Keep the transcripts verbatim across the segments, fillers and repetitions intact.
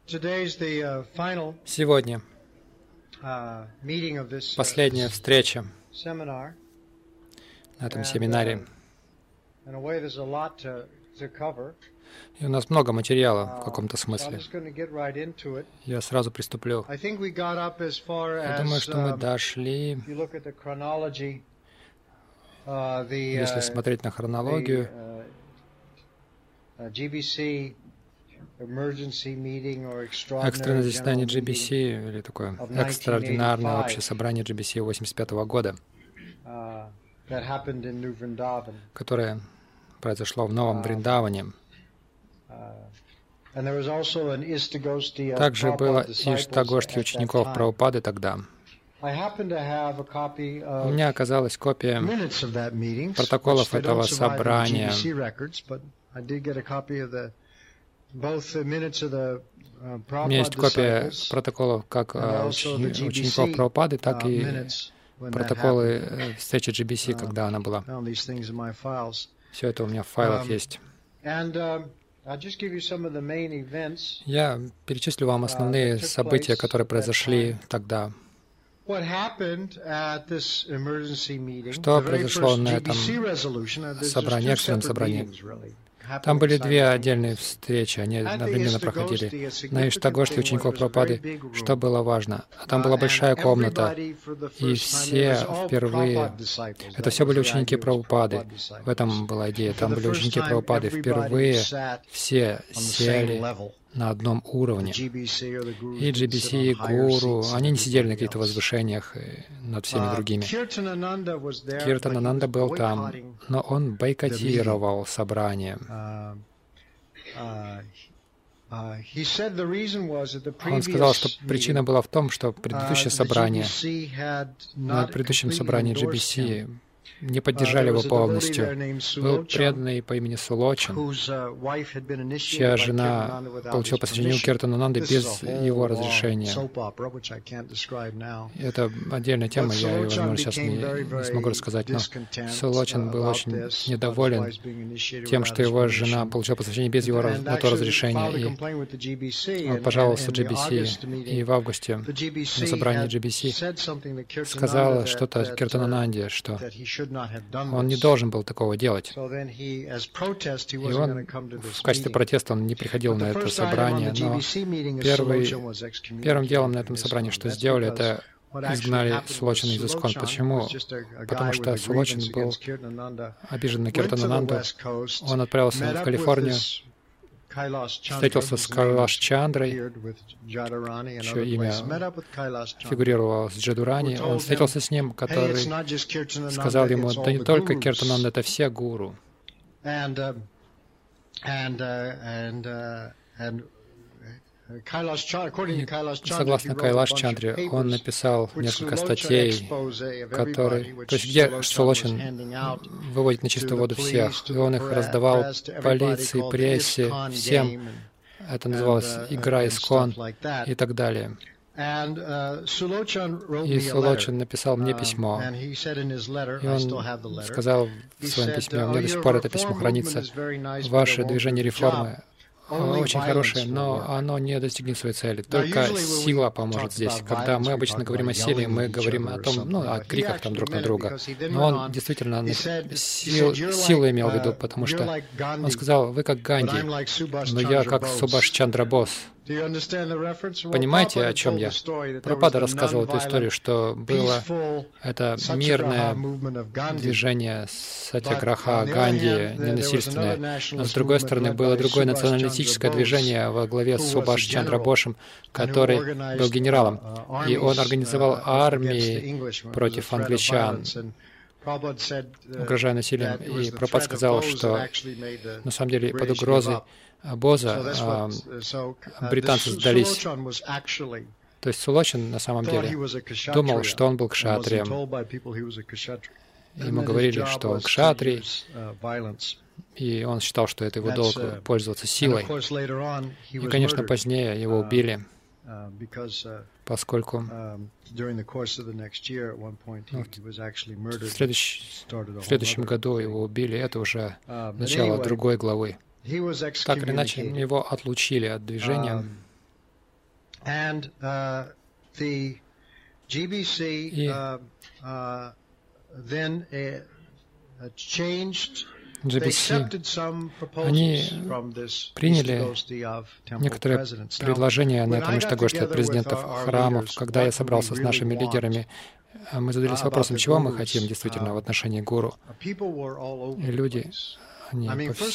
Сегодня последняя встреча на этом семинаре. И у нас много материала в каком-то смысле. Я сразу приступлю. Я думаю, что мы дошли, если смотреть на хронологию, экстренное заседание джи би си, или такое экстраординарное общее собрание джи би си восемьдесят пятого года, которое произошло в Новом Вриндаване. Также было Иштагоштхи учеников Прабхупады тогда. У меня оказалась копия протоколов этого собрания. У меня есть копия протоколов как учеников Прабхупады, так и протоколы встречи джи би си, когда она была. Все это у меня в файлах есть. Я перечислю вам основные события, которые произошли тогда. Что произошло на этом собрании, экстренном собрании? Там были две отдельные встречи, они одновременно проходили. На Иштагоштхи учеников Прабхупады, что было важно? Там была большая комната, и все впервые... Это все были ученики Прабхупады. В этом была идея. Там были ученики Прабхупады. Впервые все сели на одном уровне. И джи би си, и Гуру, они не сидели на каких-то возвышениях над всеми другими. Киртанананда был там, но он бойкотировал собрание. Он сказал, что причина была в том, что предыдущее собрание, на предыдущем собрании джи би си не поддержали его полностью. Был преданный по имени Сулочин, чья жена получила посвящение у Киртанананды без его разрешения. Это отдельная тема, я ее, возможно, сейчас не, не смогу рассказать, но Сулочин был очень недоволен тем, что его жена получила посвящение без его на то разрешения, и он пожаловался джи би си, и в августе на собрании джи би си сказал что-то Киртанананде, что он не должен был такого делать. И он в качестве протеста он не приходил на это собрание, но первый, первым делом на этом собрании, что сделали, это изгнали Сулочина из Искон. Почему? Потому что Сулочин был обижен на Киртанананду. Он отправился в Калифорнию, встретился с Кайлаш Чандрой, чье имя фигурировало с Джадурани. Он встретился с ним, который сказал ему, да не только Киртананда, это все гуру. И, согласно Кайлаш Чандре, он написал несколько статей, которые, то есть где Сулочин выводит на чистую воду всех, и он их раздавал полиции, прессе, всем. Это называлось «Игра Искон» и так далее. И Сулочин написал мне письмо, и он сказал в своем письме, у меня до сих пор это письмо хранится, «Ваше движение реформы очень хорошее, но оно не достигнет своей цели. Только сила поможет здесь. Когда мы обычно говорим о силе, мы говорим о том, ну, о криках там друг на друга. Но он действительно сил, силу имел в виду, потому что он сказал, вы как Ганди, но я как Субаш Чандра Бос. Понимаете, о чем я? Прабхупада рассказывал эту историю, что было это мирное движение Сатьяграха, Ганди, ненасильственное. Но с другой стороны, было другое националистическое движение во главе с Субаш Чандра Бошем, который был генералом. И он организовал армии против англичан, угрожая насилием. И Прабхупада сказал, что на самом деле под угрозой обоза а, британцы сдались. То есть Сулочин на самом деле думал, что он был кшатрием. Ему говорили, что он кшатрий, и он считал, что это его долг пользоваться силой. И, конечно, позднее его убили, поскольку ну, в, следующ... в следующем году его убили. Это уже начало другой главы. Так или иначе, его отлучили от движения. И джи би си, они приняли некоторые предложения на этом Иштагоште от президентов храмов. Когда я собрался с нашими лидерами, мы задались вопросом, чего мы хотим действительно в отношении гуру. И люди, они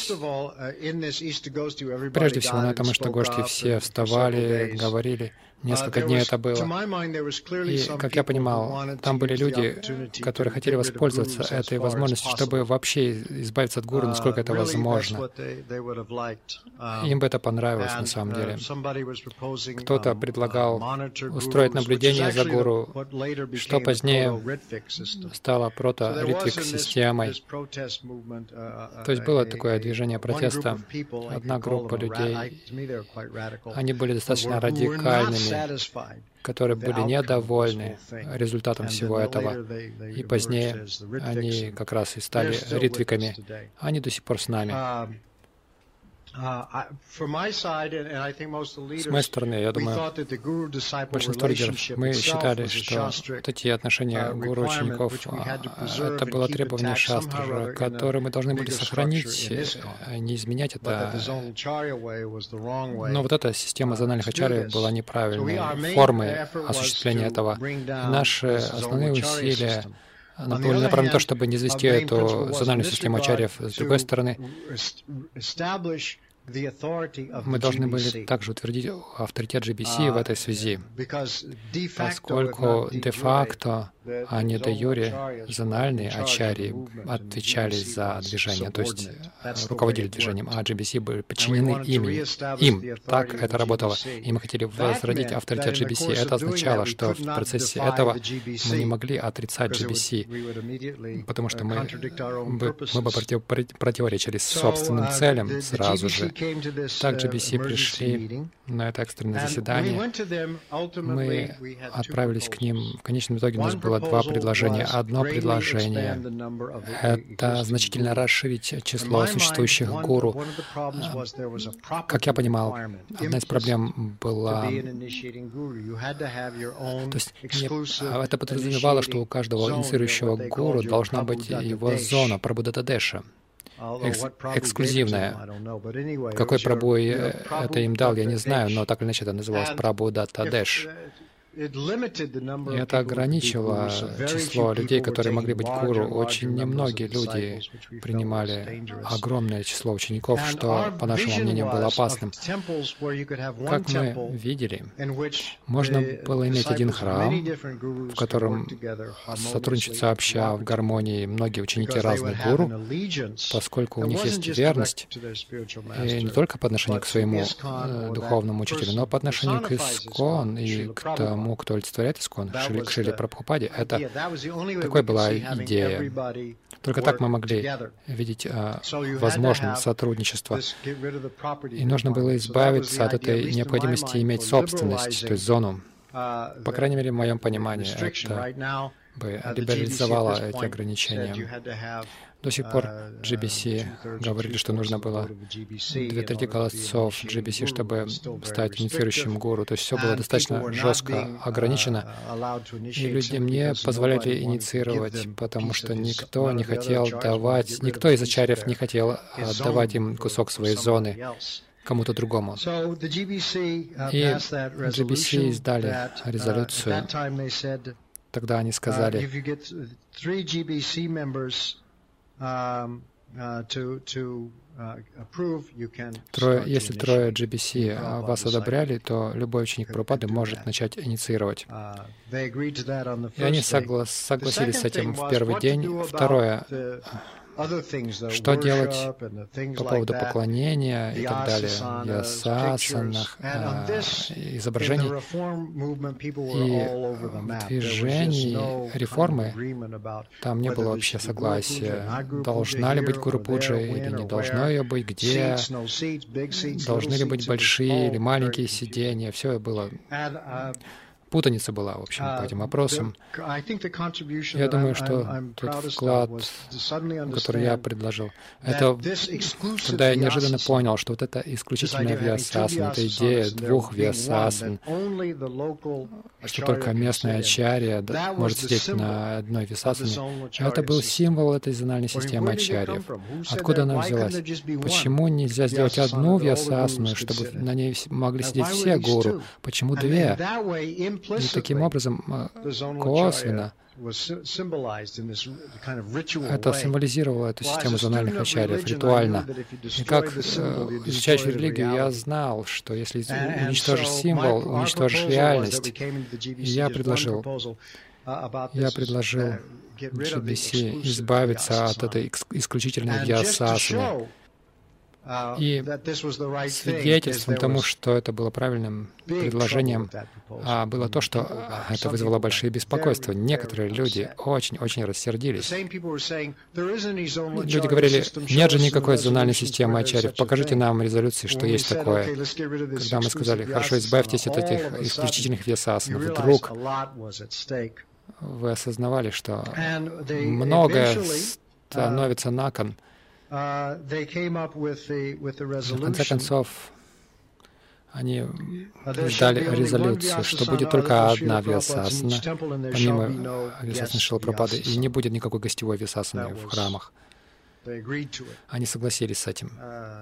прежде всего на этом Иштагоште все вставали, говорили. Несколько дней это было. И, как я понимал, там были люди, которые хотели воспользоваться этой возможностью, чтобы вообще избавиться от гуру, насколько это возможно. Им бы это понравилось на самом деле. Кто-то предлагал устроить наблюдение за гуру, что позднее стало прото-ритвик-системой. То есть было такое движение протеста. Одна группа людей, они были достаточно радикальными, которые были недовольны результатом всего этого. И позднее они как раз и стали ритвиками. Они до сих пор с нами. С моей стороны, я думаю, большинство лидеров, мы считали, что вот эти отношения гуру-учеников, это было требование шастры, которое мы должны были сохранить, не изменять это. Но вот эта система зональных ачарьи была неправильной формой осуществления этого. И наши основные усилия были направлены на то, чтобы не извести эту зональную систему ачарьев. С другой стороны, мы должны были также утвердить авторитет джи би си в этой связи, поскольку де-факто, а не де-юре, зональные ачарьи отвечали за движение, то есть руководили движением, а джи би си были подчинены им. Им. Так это работало. И мы хотели возродить авторитет джи би си. Это означало, что в процессе этого мы не могли отрицать джи би си, потому что мы бы, мы бы против, противоречили собственным целям сразу же. Так джи би си пришли на это экстренное заседание. Мы отправились к ним. В конечном итоге у нас было два предложения. Одно предложение — это значительно расширить число существующих гуру. Как я понимал, одна из проблем была... То есть не, это подразумевало, что у каждого инициирующего гуру должна быть его зона Прабхудатадеша. Экс эксклюзивная. Какой Прабху это им дал, я не знаю, но так или иначе это называлось Прабхудатадеш. И это ограничило число людей, которые могли быть гуру. Очень немногие люди принимали огромное число учеников, что, по нашему мнению, было опасным. Как мы видели, можно было иметь один храм, в котором сотрудничают сообща в гармонии многие ученики разных гуру, поскольку у них есть верность, и не только по отношению к своему э, духовному учителю, но по отношению к Искон и к тому, кто олицетворяет Искон, к Шриле Прабхупаде. Это такой была идея. Только так мы могли видеть а, возможность сотрудничества. И нужно было избавиться от этой необходимости иметь собственность, то есть зону. По крайней мере, в моем понимании, это бы либерализовало эти ограничения. До сих пор джи би си говорили, что нужно было две трети голосов джи би си, чтобы стать инициирующим гуру. То есть все было достаточно жестко ограничено. И людям не позволяли инициировать, потому что никто не хотел давать, никто из ачарьев не хотел отдавать им кусок своей зоны кому-то другому. И джи би си издали резолюцию. Тогда они сказали, Трое, если трое джи би си вас одобряли, то любой ученик Прабхупады может начать инициировать. И они согла согласились с этим в первый день. Второе, что делать по поводу поклонения и так далее, ясасанах, изображений и движений, реформы, там не было вообще согласия. Должна ли быть гуру-пуджа или не должно ее быть, где, должны ли быть большие или маленькие сидения, все было путаница была, в общем, по этим вопросам. Я думаю, что тот вклад, который я предложил, это когда я неожиданно понял, что вот эта исключительная вьясасана, эта идея двух вьясасан, что только местная ачарья может сидеть на одной вьясасане, это был символ этой зональной системы ачарьев. Откуда она взялась? Почему нельзя сделать одну вьясасану, чтобы на ней могли сидеть все гуру? Почему две? И таким образом, косвенно, это символизировало эту систему зональных ачарьев ритуально. И как э, изучающий религию, я знал, что если уничтожишь символ, уничтожишь реальность. И я предложил, я предложил джи би си избавиться от этой исключительной вьясасаны. И свидетельством тому, что это было правильным предложением, было то, что это вызвало большие беспокойства. Некоторые люди очень-очень рассердились. Люди говорили, нет же никакой зональной системы ачарьев, покажите нам резолюции, что есть такое. Когда мы сказали, хорошо, избавьтесь от этих исключительных вьясасан, вдруг вы осознавали, что многое становится на кон. В конце концов, они дали резолюцию, что будет только одна вьясасана, помимо вьясасаны Шрилы Прабхупады, и не будет никакой гостевой вьясасаны в храмах. Они согласились с этим.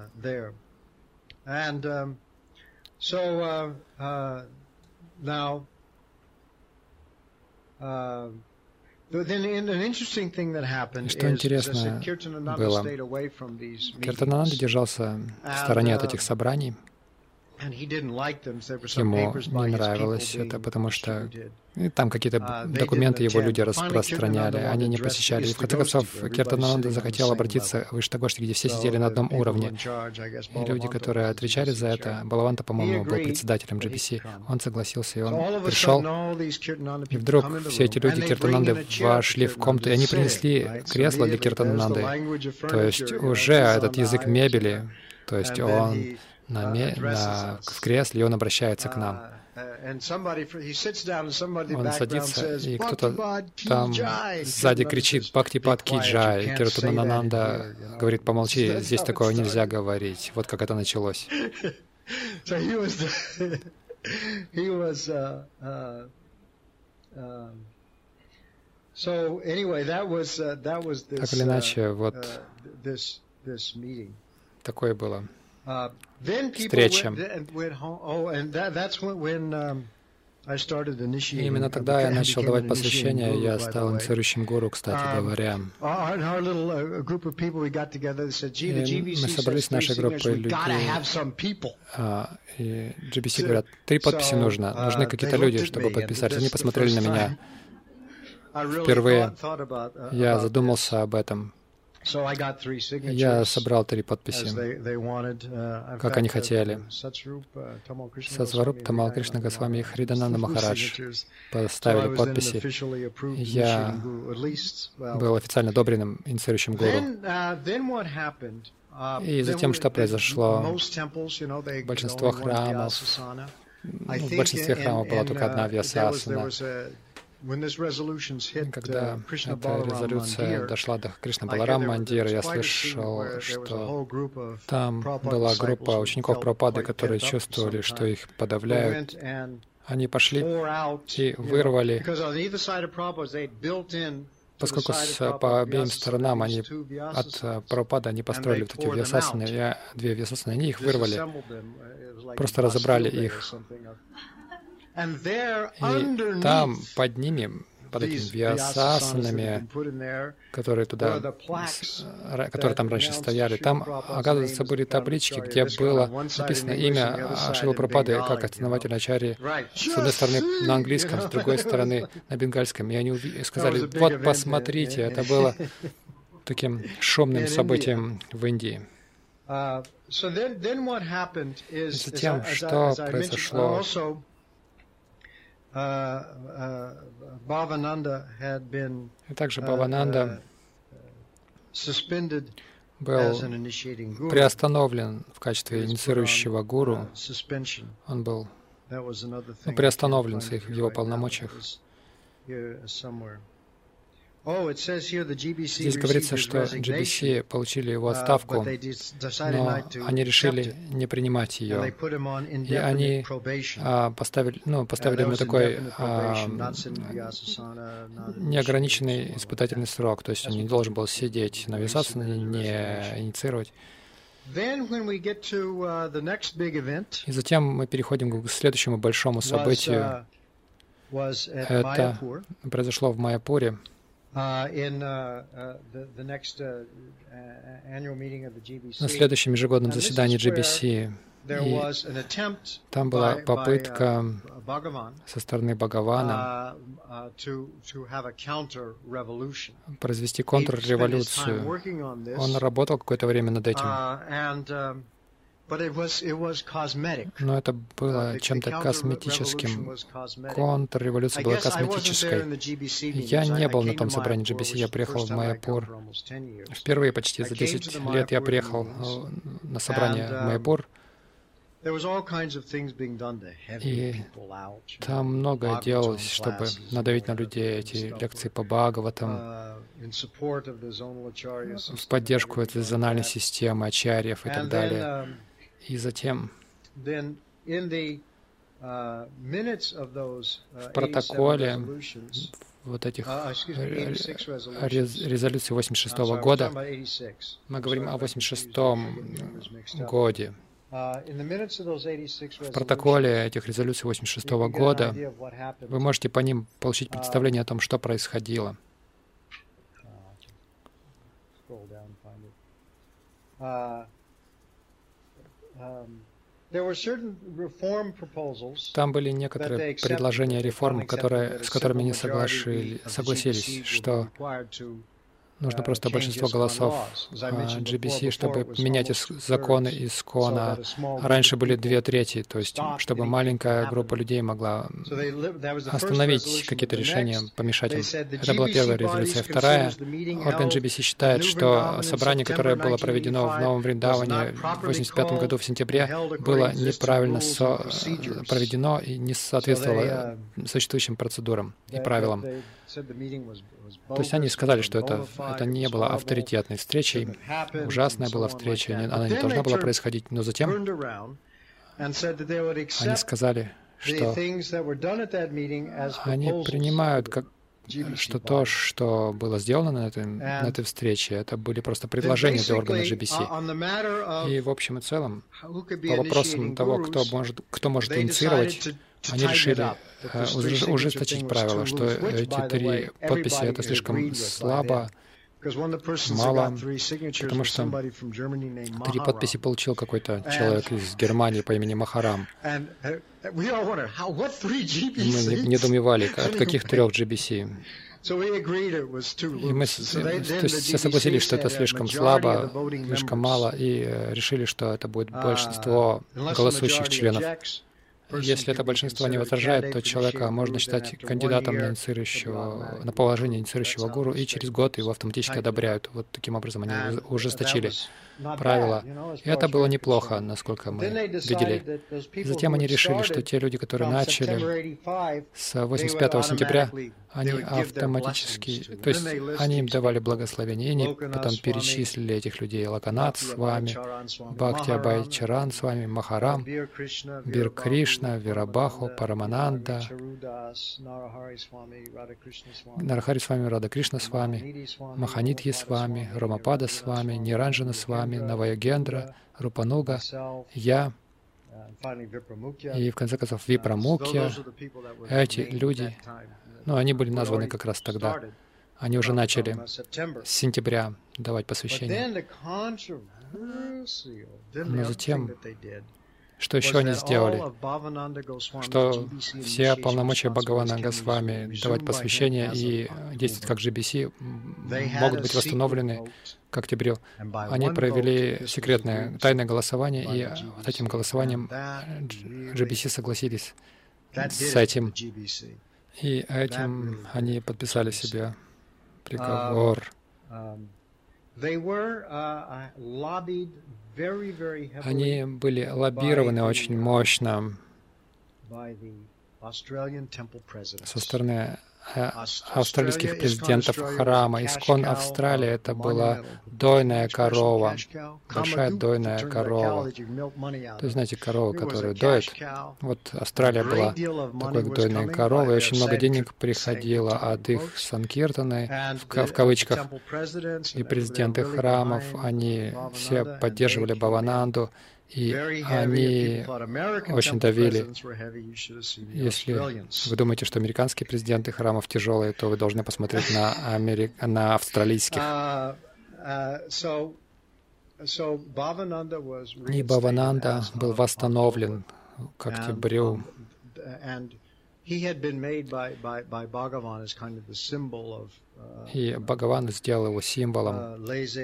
И что интересно было, Киртананда держался в стороне от этих собраний. Ему не нравилось это, потому что там какие-то документы его люди распространяли, они не посещали. И в конце концов Киртананда захотел обратиться в Иштагошти, где все сидели на одном уровне. И люди, которые отвечали за это, Балаванта, по-моему, был председателем джи би си, он согласился, и он пришел. И вдруг все эти люди Киртананды вошли в комнату, и они принесли кресло для Киртананды. То есть уже этот язык мебели, то есть он На, на, в кресле, и он обращается к нам. Он садится, и кто-то там сзади кричит «Бхактипад ки джай». Киртананда говорит «Помолчи, здесь такого нельзя говорить». Вот как это началось. Так или иначе, вот такое было. Встреча. И именно тогда я начал давать посвящение, я стал инициирующим гуру, кстати говоря. И мы собрались в нашей группой людей, и джи би си говорят, три подписи нужно, нужны какие-то люди, чтобы подписались. Они посмотрели на меня впервые. Я задумался об этом. Я собрал три подписи, как они хотели. Сатсваруп, Тамал Кришна Госвами и Хридананда Махарадж поставили подписи. Я был официально одобренным инициирующим гуру. И затем что произошло? Большинство храмов, ну, в большинстве храмов была только одна вьясасана. Когда эта резолюция дошла до Кришна Баларам Мандира, я слышал, что там была группа учеников Прабхупады, которые чувствовали, что их подавляют. Они пошли и вырвали, поскольку с, по обеим сторонам они от Прабхупады они построили вот эти вьясасаны, и две вьясасаны, они их вырвали, просто разобрали их. И там, под ними, под этими вьясасанами, которые туда, которые там раньше стояли, там, оказывается, были таблички, где было написано имя Шрилы Прабхупады как основателя ачарьи, с одной стороны на английском, с другой стороны на бенгальском. И они сказали, вот посмотрите, это было таким шумным событием в Индии. Затем, что произошло? И также Бхавананда был приостановлен в качестве инициирующего гуру. Он был приостановлен в его полномочиях. Здесь говорится, что джи би си получили его отставку, но они решили не принимать ее. И они а, поставили, ну, поставили ему такой а, неограниченный испытательный срок, то есть он не должен был сидеть на висаться, не инициировать. И затем мы переходим к следующему большому событию. Это произошло в Майяпуре. На следующем ежегодном заседании джи би си. И там была попытка со стороны Бхагавана произвести контрреволюцию. Он работал какое-то время над этим. Но это было чем-то косметическим. Контрреволюция была косметической. Я не был на том собрании джи би си, я приехал в Майяпур. Впервые почти за десять лет я приехал на собрание в Майяпур. И там многое делалось, чтобы надавить на людей, эти лекции по Бхагаватам, в поддержку этой зональной системы, ачарьев и так далее. И затем в протоколе вот этих резолюций восемьдесят шестого года, мы говорим о восемьдесят шестом годе, в протоколе этих резолюций восемьдесят шестого года вы можете по ним получить представление о том, что происходило. Там были некоторые предложения реформ, которые, с которыми они соглашили, согласились, что нужно просто большинство голосов джи би си, чтобы менять законы ИСККОНа. Раньше были две трети, то есть чтобы маленькая группа людей могла остановить какие-то решения, помешать им. Это была первая резолюция. Вторая, орган джи би си считает, что собрание, которое было проведено в Новом Вриндаване в восемьдесят пятом году в сентябре, было неправильно со... проведено и не соответствовало существующим процедурам и правилам. То есть они сказали, что это, это не было авторитетной встречей, ужасная была встреча, она не должна была происходить, но затем они сказали, что они принимают как, что то, что было сделано на этой, на этой встрече, это были просто предложения для органа джи би си. И в общем и целом, по вопросам того, кто может, кто может инициировать, они решили uh, ужесточить правила, что эти три подписи — это слишком слабо, мало, потому что три подписи получил какой-то человек из Германии по имени Махарам. Мы недоумевали, от каких трех джи би си. И мы то есть все согласились, что это слишком слабо, слишком мало, и решили, что это будет большинство голосующих членов. Если это большинство не возражает, то человека можно считать кандидатом на, инициирующего, на положение инициирующего гуру, и через год его автоматически одобряют. Вот таким образом они ужесточили правила. И это было неплохо, насколько мы видели. И затем они решили, что те люди, которые начали с восемьдесят пятого сентября, они автоматически, то есть они им давали благословение, и они потом перечислили этих людей: Локанат с вами, Бхакти Абай Чаран с вами, Махарам, Бир Кришна, Вирабаху, Парамананда, Нарахари с вами, Рада Кришна с вами, Маханидхи с вами, Ромапада с вами, Ниранджана с вами, Наваягендра, Рупануга, я, и в конце концов Випрамукья. Эти люди, ну, они были названы как раз тогда. Они уже начали с сентября давать посвящение. Но затем, что еще они сделали? Что все полномочия Бхагавана Госвами давать посвящение и действовать как джи би си могут быть восстановлены к октябрю. Они провели секретное, тайное голосование, и вот этим голосованием джи би си согласились с этим. И этим они подписали себе приговор. Они были лоббированы очень мощно со стороны австралийских президентов храма. Искон Австралии — это была дойная корова, большая дойная корова. То есть, знаете, корова, которую доят. Вот Австралия была такой дойной коровой, и очень много денег приходило от их Санкиртаны, в, в кавычках, и президенты храмов, они все поддерживали Бхавананду, и они очень давили. Если вы думаете, что американские президенты храмов тяжелые, то вы должны посмотреть на, Амери... на австралийских. И Бхавананда был восстановлен к октябрю. И Бхагаван сделал его символом.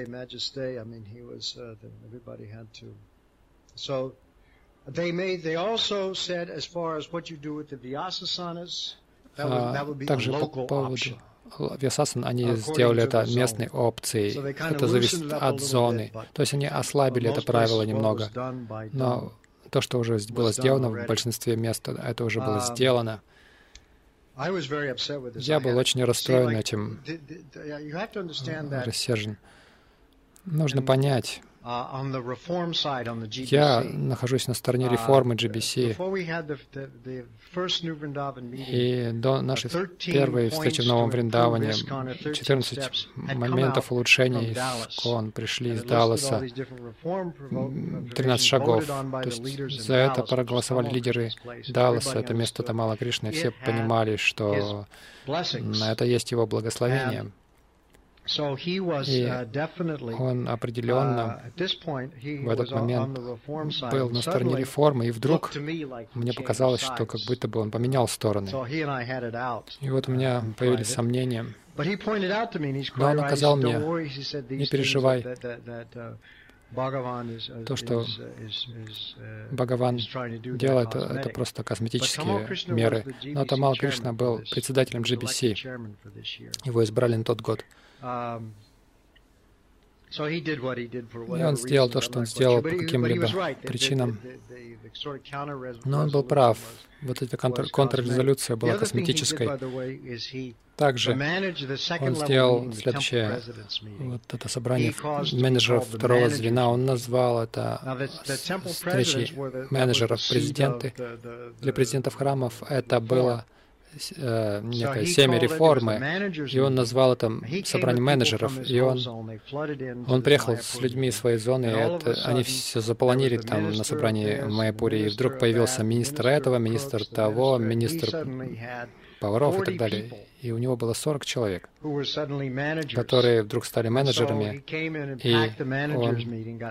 So they made. They also said, as far as what you do with the Vyasasanas, that would, that would be a local option. Вьясасан, они сделали это местной опцией. Это зависит от зоны. То есть они ослабили это правило немного. Но то, что уже было сделано в большинстве мест, это уже было сделано. Я был очень расстроен этим, рассержен. Нужно понять. Я нахожусь на стороне реформы джи би си, и до нашей первой встречи в Новом Вриндаване четырнадцать моментов улучшений ИСККОН пришли из Далласа, тринадцать шагов. То есть за это проголосовали лидеры Далласа, это место Тамала Кришны, все понимали, что на это есть его благословение. И он определенно в этот момент был на стороне реформы, и вдруг мне показалось, что как будто бы он поменял стороны. И вот у меня появились сомнения. Но он указал мне: не переживай, то, что Бхагаван делает, это просто косметические меры. Но Тамал Кришна был председателем джи би си. Его избрали на тот год. И он сделал то, что он сделал по каким-либо причинам. Но он был прав. Вот эта контр- контррезолюция была косметической. Также он сделал следующее. Вот это собрание менеджеров второго звена. Он назвал это встречей менеджеров президенты. Для президентов храмов это было некое семя реформы, и он назвал это собрание менеджеров, и он, он приехал с людьми из своей зоны, и это, они все заполонили там на собрании в Майяпуре, и вдруг появился министр этого, министр того, министр поваров и так далее. И у него было сорок человек, которые вдруг стали менеджерами, и он...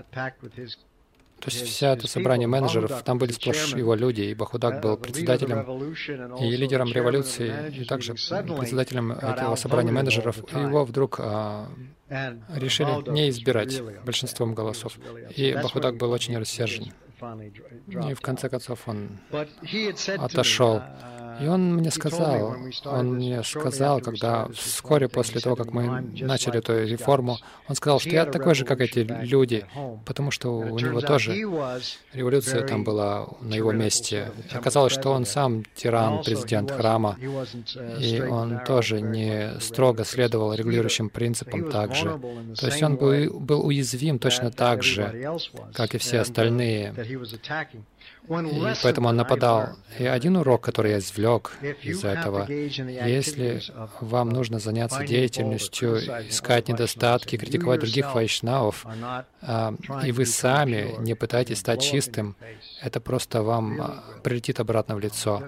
То есть вся это собрание менеджеров, там были сплошь его люди, и Бахудак был председателем и лидером революции, и также председателем этого собрания менеджеров, и его вдруг а, решили не избирать большинством голосов. И Бахудак был очень рассержен. И в конце концов он отошел. И он мне сказал, он мне сказал, когда вскоре после того, как мы начали эту реформу, он сказал, что я такой же, как эти люди, потому что у него тоже революция там была на его месте. Оказалось, что он сам тиран, президент храма, и он тоже не строго следовал регулирующим принципам также. То есть он был, был уязвим точно так же, как и все остальные. И поэтому он нападал. И один урок, который я извлек из этого: если вам нужно заняться деятельностью, искать недостатки, критиковать других вайшнавов, и вы сами не пытаетесь стать чистым, это просто вам прилетит обратно в лицо.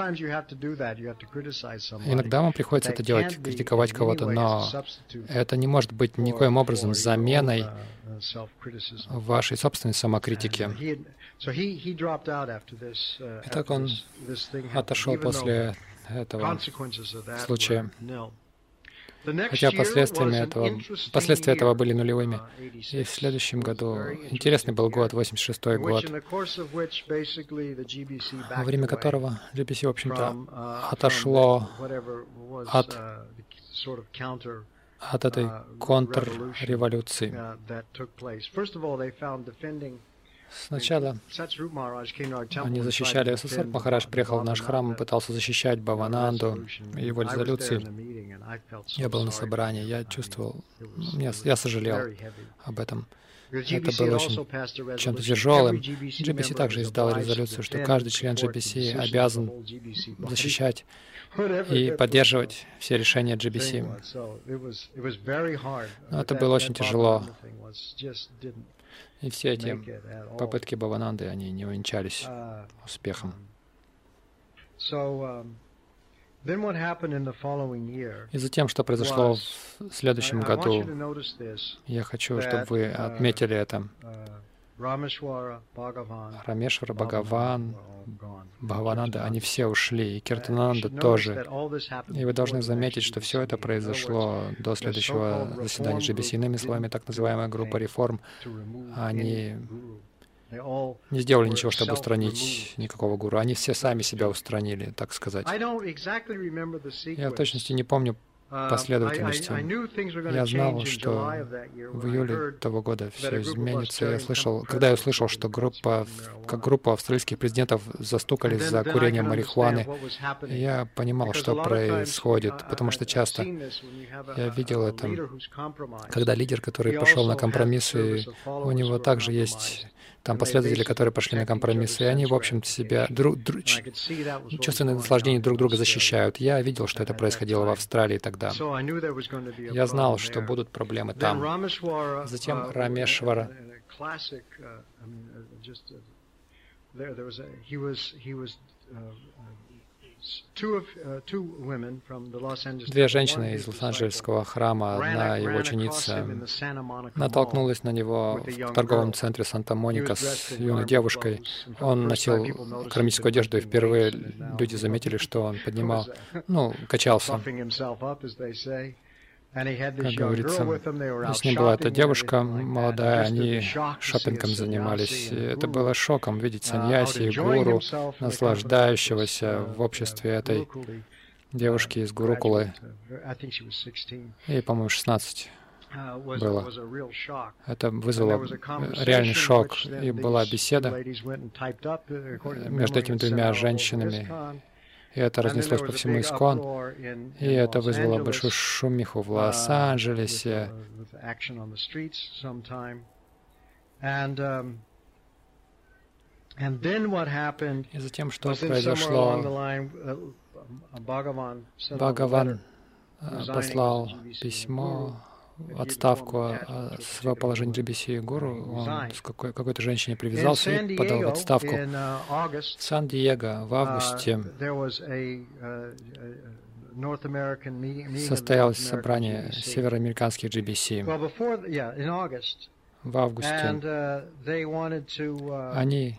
Иногда вам приходится это делать, критиковать кого-то, но это не может быть никоим образом заменой вашей собственной самокритики. Итак, он отошел после этого случая. Хотя последствиями этого, последствия этого были нулевыми. И в следующем году, интересный был год, восемьдесят шестой год, во время которого джи би си, в общем-то, отошло от, от этой контрреволюции. Сначала они защищали СССР. Махарадж приехал в наш храм и пытался защищать Бхавананду и его резолюции. Я был на собрании, я чувствовал, я, я сожалел об этом. Это было очень чем-то тяжелым. джи би си также издал резолюцию, что каждый член джи би си обязан защищать и поддерживать все решения джи би си. Но это было очень тяжело. И все эти попытки Бхавананды, они не увенчались успехом. И затем, что произошло в следующем году, я хочу, чтобы вы отметили это. Рамешвара, Бхагаван, Бхавананда, они все ушли, и Киртананда тоже. И вы должны заметить, что все это произошло до следующего заседания джи би си. Иными словами, так называемая группа реформ, они не сделали ничего, чтобы устранить никакого гуру. Они все сами себя устранили, так сказать. Я в точности не помню последовательности. Я знал, что в июле того года все изменится. Я слышал, когда я услышал, что группа, как группа австралийских президентов застукались за курением марихуаны, я понимал, что происходит, потому что часто я видел это, когда лидер, который пошел на компромиссы, у него также есть там последователи, которые пошли на компромиссы, и они, в общем, себя друг, друг, чувственное наслаждение друг друга защищают. Я видел, что это происходило в Австралии тогда. Я знал, что будут проблемы там. Затем Рамешвара. Две женщины из Лос-Анджелесского храма, одна его ученица, натолкнулась на него в торговом центре Санта-Моника с юной девушкой. Он носил кармическую одежду, и впервые люди заметили, что он поднимал, ну, качался. Как говорится, с ним была эта девушка молодая, они шопингом занимались. И это было шоком видеть саньяси и гуру, наслаждающегося в обществе этой девушки из Гурукулы. Ей, по-моему, шестнадцать было. Это вызвало реальный шок. И была беседа между этими двумя женщинами. И это разнеслось по всему ИСККОН, и это вызвало большую шумиху в Лос-Анджелесе. И затем, что произошло, Бхагаван послал письмо, отставку от своего положения джи би си гуру. Он с какой- какой-то женщине привязался и подал в отставку. В Сан-Диего в августе состоялось собрание североамериканских джи би си. В августе они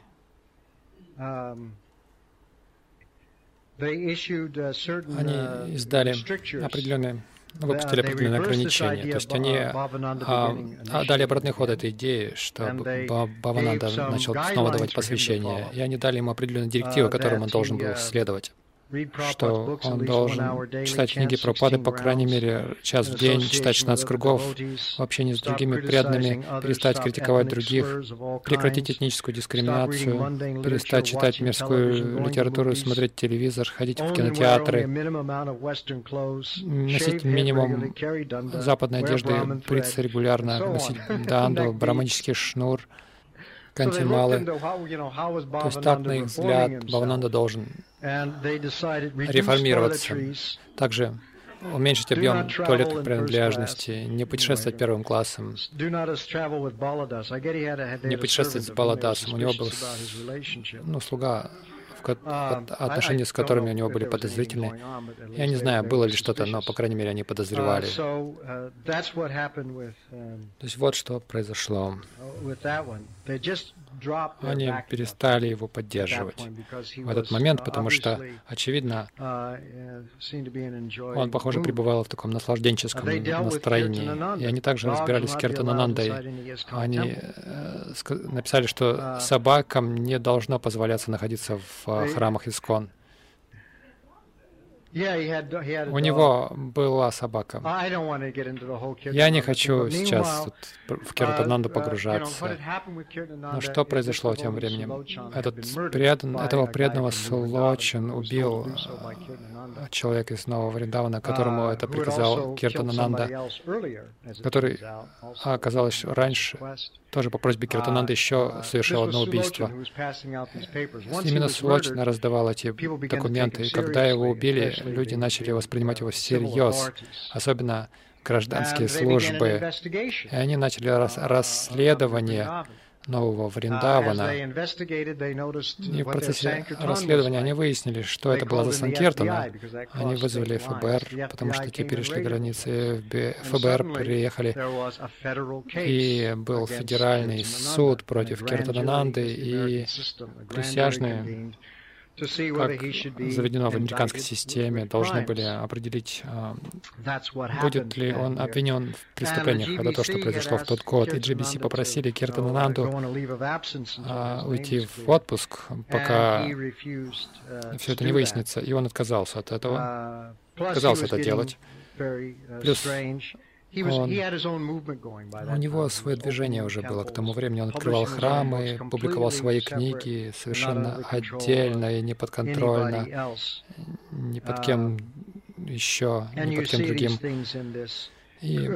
Они издали определенные, выпустили определенные ограничения. То есть они а, дали обратный ход этой идее, что Бхавананда начал снова давать посвящение. И они дали ему определенные директивы, которым он должен был следовать. Что он должен читать книги Прабхупады, по крайней мере, час в день, читать шестнадцать кругов, в общении с другими преданными, перестать критиковать других, прекратить этническую дискриминацию, перестать читать мирскую литературу, смотреть телевизор, ходить в кинотеатры, носить минимум западной одежды, бриться регулярно, носить данду, браманический шнур, кантималы. То есть так, на их взгляд, Бхавананда должен реформироваться. Также уменьшить объем туалетных принадлежностей, не путешествовать первым классом, не путешествовать с Баладасом. У него был ну, слуга, в отношения с которыми у него были подозрительны. Я не знаю, было ли что-то, но, по крайней мере, они подозревали. То есть вот что произошло. Они перестали его поддерживать в этот момент, потому что, очевидно, он, похоже, пребывал в таком наслажденческом настроении. И они также разбирались с Киртананандой. Они написали, что собакам не должно позволяться находиться в храмах ИСККОН. У него была собака. Я не хочу сейчас тут в Киртананду погружаться. Но что произошло тем временем? Этот предан, этого преданного Слочан убил человек из Нового Вриндавана, которому это приказал Киртанананда, который, оказалось, раньше тоже по просьбе Киртананды еще совершил одно убийство. Именно Слочан раздавал эти документы, и когда его убили, люди начали воспринимать его всерьез, особенно гражданские службы, и они начали рас расследование Нового Вриндавана. И в процессе расследования они выяснили, что это было за Санкиртана. Они вызвали эф бэ эр, потому что те перешли границы. эф бэ эр приехали, и был федеральный суд против Киртанананды, и присяжные, как заведено в американской системе, должны были определить, будет ли он обвинен в преступлениях. Это то, что произошло в тот год. И джи би си попросили Киртанананду уйти в отпуск, пока все это не выяснится. И он отказался от этого, отказался это делать. Плюс Он, у него свое движение уже было к тому времени. Он открывал храмы, публиковал свои книги совершенно отдельно и неподконтрольно, ни под кем еще, ни под кем другим. И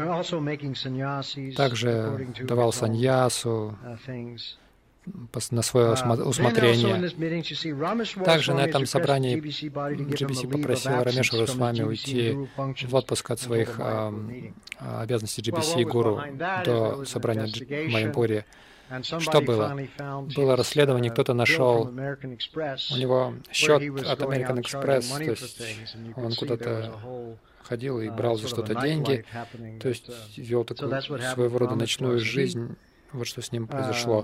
также давал саньясу на свое усмотрение. Также на этом собрании джи би си попросил Рамешвару Свами уйти в отпуск от своих э, обязанностей джи би си гуру до собрания в Майяпуре. Что было? Было расследование, кто-то нашел, у него счет от American Express, то есть он куда-то ходил и брал за что-то деньги, то есть вел такую своего рода ночную жизнь. Вот что с ним произошло.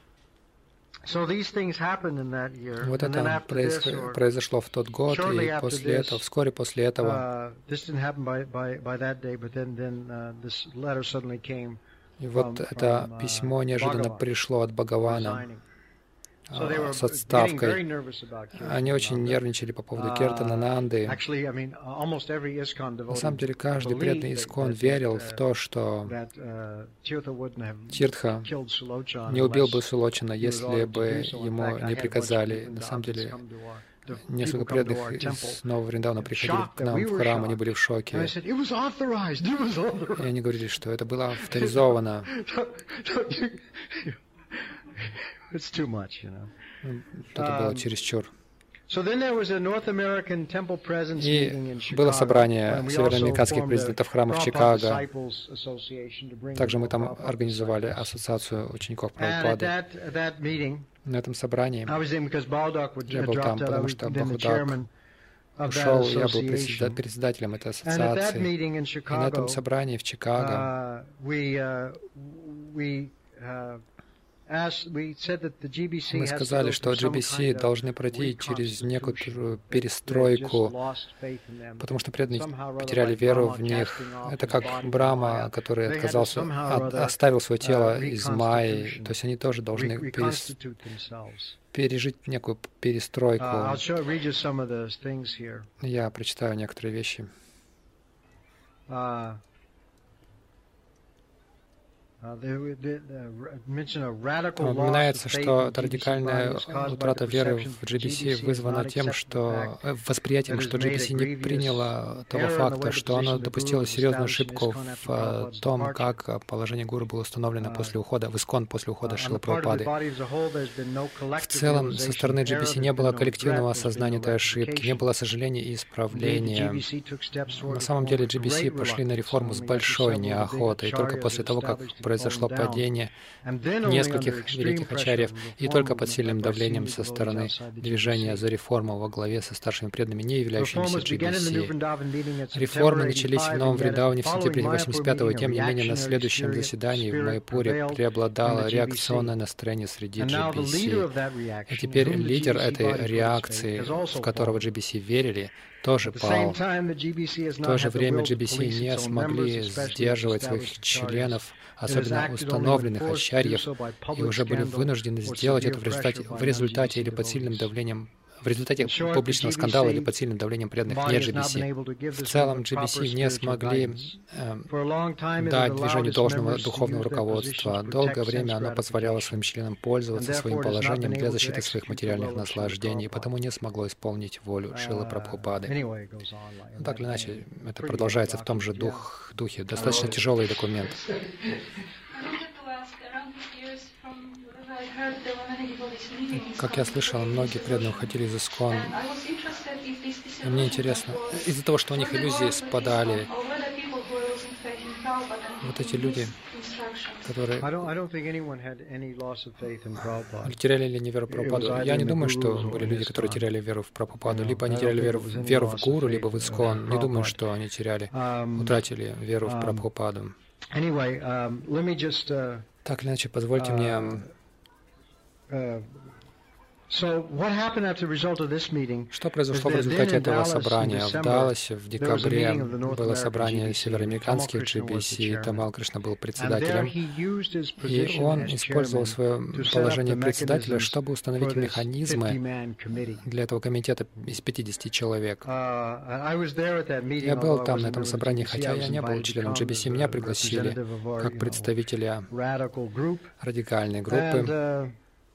Вот это произошло в тот год, и после этого, вскоре после этого, и вот это письмо неожиданно пришло от Бхагавана с отставкой. Они очень нервничали по поводу Киртанананды. На самом деле, каждый преданный Искон верил в то, что Тиртха не убил бы Сулочана, если бы ему не приказали. На самом деле, несколько преданных из Нового Вриндавана приходили к нам в храм, они были в шоке. И они говорили, что это было авторизовано. Это было чересчур. И было собрание североамериканских президентов храма в Чикаго. Также мы там организовали ассоциацию учеников Прабхупады. На этом собрании я был там, потому что Бахудак ушел, я был председателем этой ассоциации. И на этом собрании в Чикаго мы сказали, что джи би си должны пройти через некоторую перестройку, потому что преданные потеряли веру в них. Это как Брахма, который отказался, от, оставил свое тело из Майи, то есть они тоже должны перес, пережить некую перестройку. Я прочитаю некоторые вещи. Упоминается, что радикальная утрата веры в джи би си вызвана тем, что восприятием, что джи би си не приняло того факта, что оно допустило серьезную ошибку в том, как положение гуру было установлено после ухода, в Искон после ухода Шрилы Прабхупады. В целом, со стороны джи би си не было коллективного осознания этой ошибки, не было сожаления и исправления. На самом деле джи би си пошли на реформу с большой неохотой, и только после того, как произошло падение нескольких великих ачарьев, и только под сильным давлением со стороны движения за реформу во главе со старшими преданными, не являющимися джи би си. Реформы начались в Новом Вриндаване в сентябре восемьдесят пятого, и тем не менее на следующем заседании в Майяпуре преобладало реакционное настроение среди джи би си. И теперь лидер этой реакции, в которого джи би си верили, тоже пал. В то же время джи би си не смогли сдерживать своих членов, особенно установленных ачарьев, и уже были вынуждены сделать это в результате, в результате или под сильным давлением в результате публичного скандала или под сильным давлением преданных не джи би си. В целом джи би си не смогли э, дать движению должного духовного руководства. Долгое время оно позволяло своим членам пользоваться своим положением для защиты своих материальных наслаждений, и потому не смогло исполнить волю Шрилы Прабхупады. Ну, так или иначе, это продолжается в том же дух, духе. Достаточно тяжелый документ. Как я слышал, многие преданные уходили из ИСККОН. И мне интересно, из-за того, что у них иллюзии спадали, вот эти люди, которые теряли ли не веру в Прабхупаду. Я не думаю, что были люди, которые теряли веру в Прабхупаду. Либо они теряли веру, веру в Гуру, либо в ИСККОН. Не думаю, что они теряли, утратили веру в Прабхупаду. Так или иначе, позвольте мне... Что произошло в результате этого собрания? В Далласе в декабре было собрание североамериканских джи би си, Тамал Кришна был председателем, и он использовал свое положение председателя, чтобы установить механизмы для этого комитета из пятидесяти человек. Я был там, на этом собрании, хотя я не был членом джи би си, меня пригласили как представителя радикальной группы.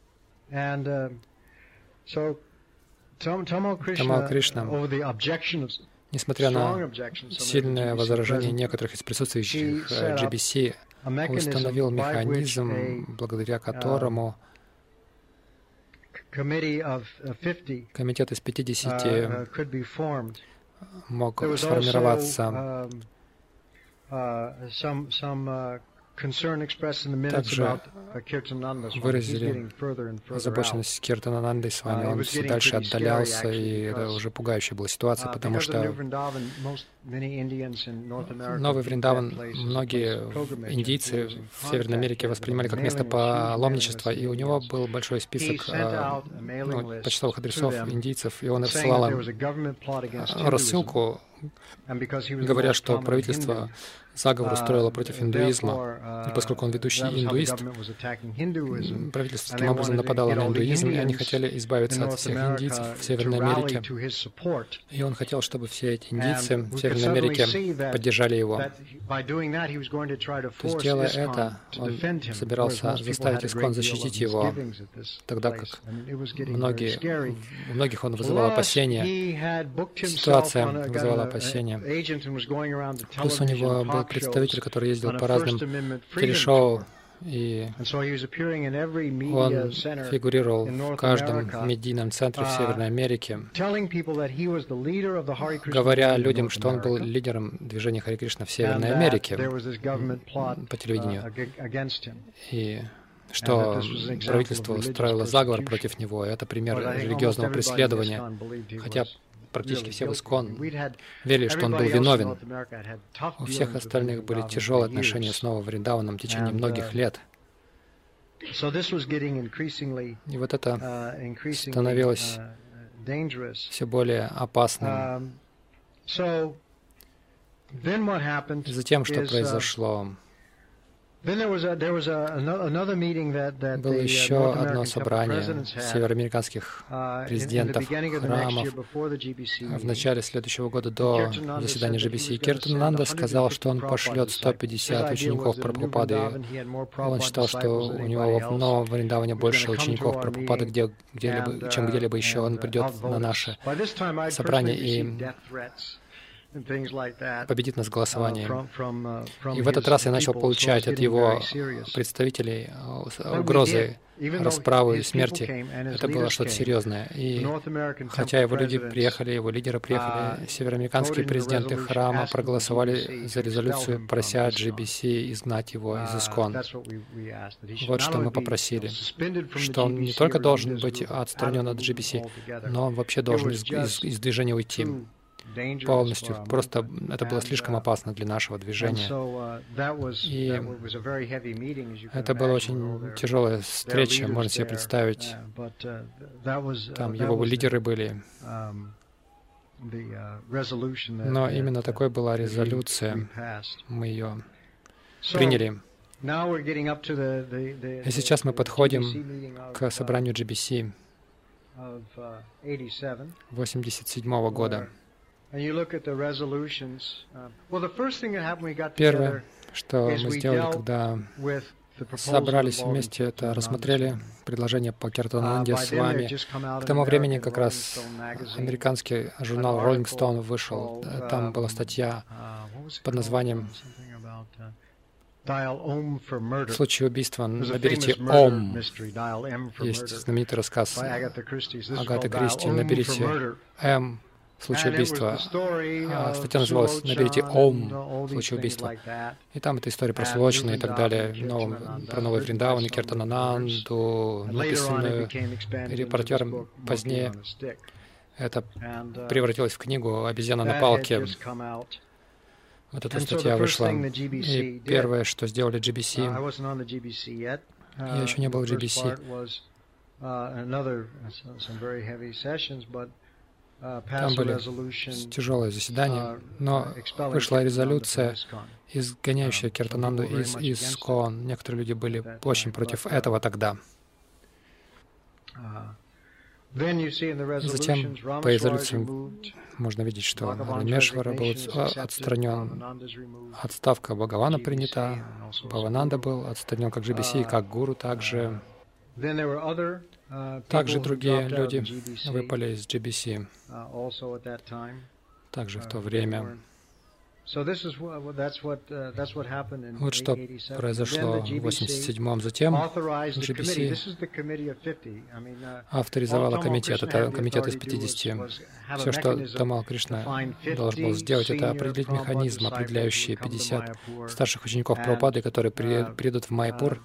Тамал Кришна, несмотря на сильное возражение некоторых из присутствующих джи би си, установил механизм, благодаря которому комитет из пятидесяти мог сформироваться. Также выразили озабоченность Киртананандой с вами. Он все дальше отдалялся, и это уже пугающая была ситуация, потому что Новый Вриндаван многие индийцы в Северной Америке воспринимали как место паломничества, и у него был большой список ну, почтовых адресов индийцев, и он рассылал им рассылку, говоря, что правительство заговор устроило против индуизма, и поскольку он ведущий индуист, правительство таким образом нападало на индуизм, и они хотели избавиться от всех индийцев в Северной Америке. И он хотел, чтобы все эти индийцы в Северной Америке поддержали его. То есть, делая это, он собирался заставить ИСККОН защитить его, тогда как многие, у многих он вызывал опасения. Ситуация вызывала опасения. Плюс у него был представитель, который ездил по разным телешоу, и он фигурировал в каждом медийном центре в Северной Америке, говоря людям, что он был лидером движения Харе Кришна в Северной Америке по телевидению, и что правительство устроило заговор против него. Это пример религиозного преследования, хотя практически все в ИСККОН верили, что он был виновен. У всех остальных были тяжелые отношения с Новым Вриндаваном в течение многих лет. И вот это становилось все более опасным. Затем, что произошло? Было еще одно собрание североамериканских президентов храмов в начале следующего года до заседания джи би си. Киртананда сказал, что он пошлет сто пятьдесят учеников Прабхупады. Он считал, что у него в Новом Вриндаване больше учеников Прабхупады, где, где-либо, чем где-либо еще. Он придет на наше собрание и победит нас голосованием. И в этот раз я начал получать от его представителей угрозы расправы и смерти. Это было что-то серьезное. И хотя его люди приехали, его лидеры приехали, североамериканские президенты храма проголосовали за резолюцию, прося джи би си изгнать его из ИСККОН. Вот что мы попросили, что он не только должен быть отстранен от джи би си, но он вообще должен из, из, из движения уйти. Полностью. Просто это было слишком опасно для нашего движения. И это была очень тяжелая встреча, можно себе представить. Там его лидеры были. Но именно такой была резолюция. Мы ее приняли. И сейчас мы подходим к собранию джи би си. восемьдесят седьмого года. Первое, что мы сделали, когда собрались вместе, это рассмотрели предложение по Киртананде с вами. К тому времени как раз американский журнал Rolling Stone вышел. Там была статья под названием «В случае убийства наберите Ом». Есть знаменитый рассказ Агаты Кристи «Наберите М». В случае убийства. А статья называлась «Наберите Ом в случае убийства». И там эта история про Слочина и так далее, новым, про Новый Вриндаван и Киртанананду, написанную репортером позднее. Это превратилось в книгу «Обезьяна на палке». Вот эта статья вышла. И первое, что сделали джи би си, я еще не был в джи би си, там были тяжелые заседания, но вышла резолюция, изгоняющая Киртананду из ИСКОН. Некоторые люди были очень против этого тогда. Затем по резолюциям можно видеть, что Рамешвара был отстранен, отставка Бхагавана принята, Бхавананда был отстранен как джи би си и как гуру также. Также другие люди выпали из джи би си, также в то время. Вот что произошло в восемьдесят седьмом. Затем джи би си авторизовала комитет, это комитет из пятидесяти. Все, что Тамал Кришна должен был сделать, это определить механизм, определяющий пятьдесят старших учеников Прабхупады, которые приедут в Майяпур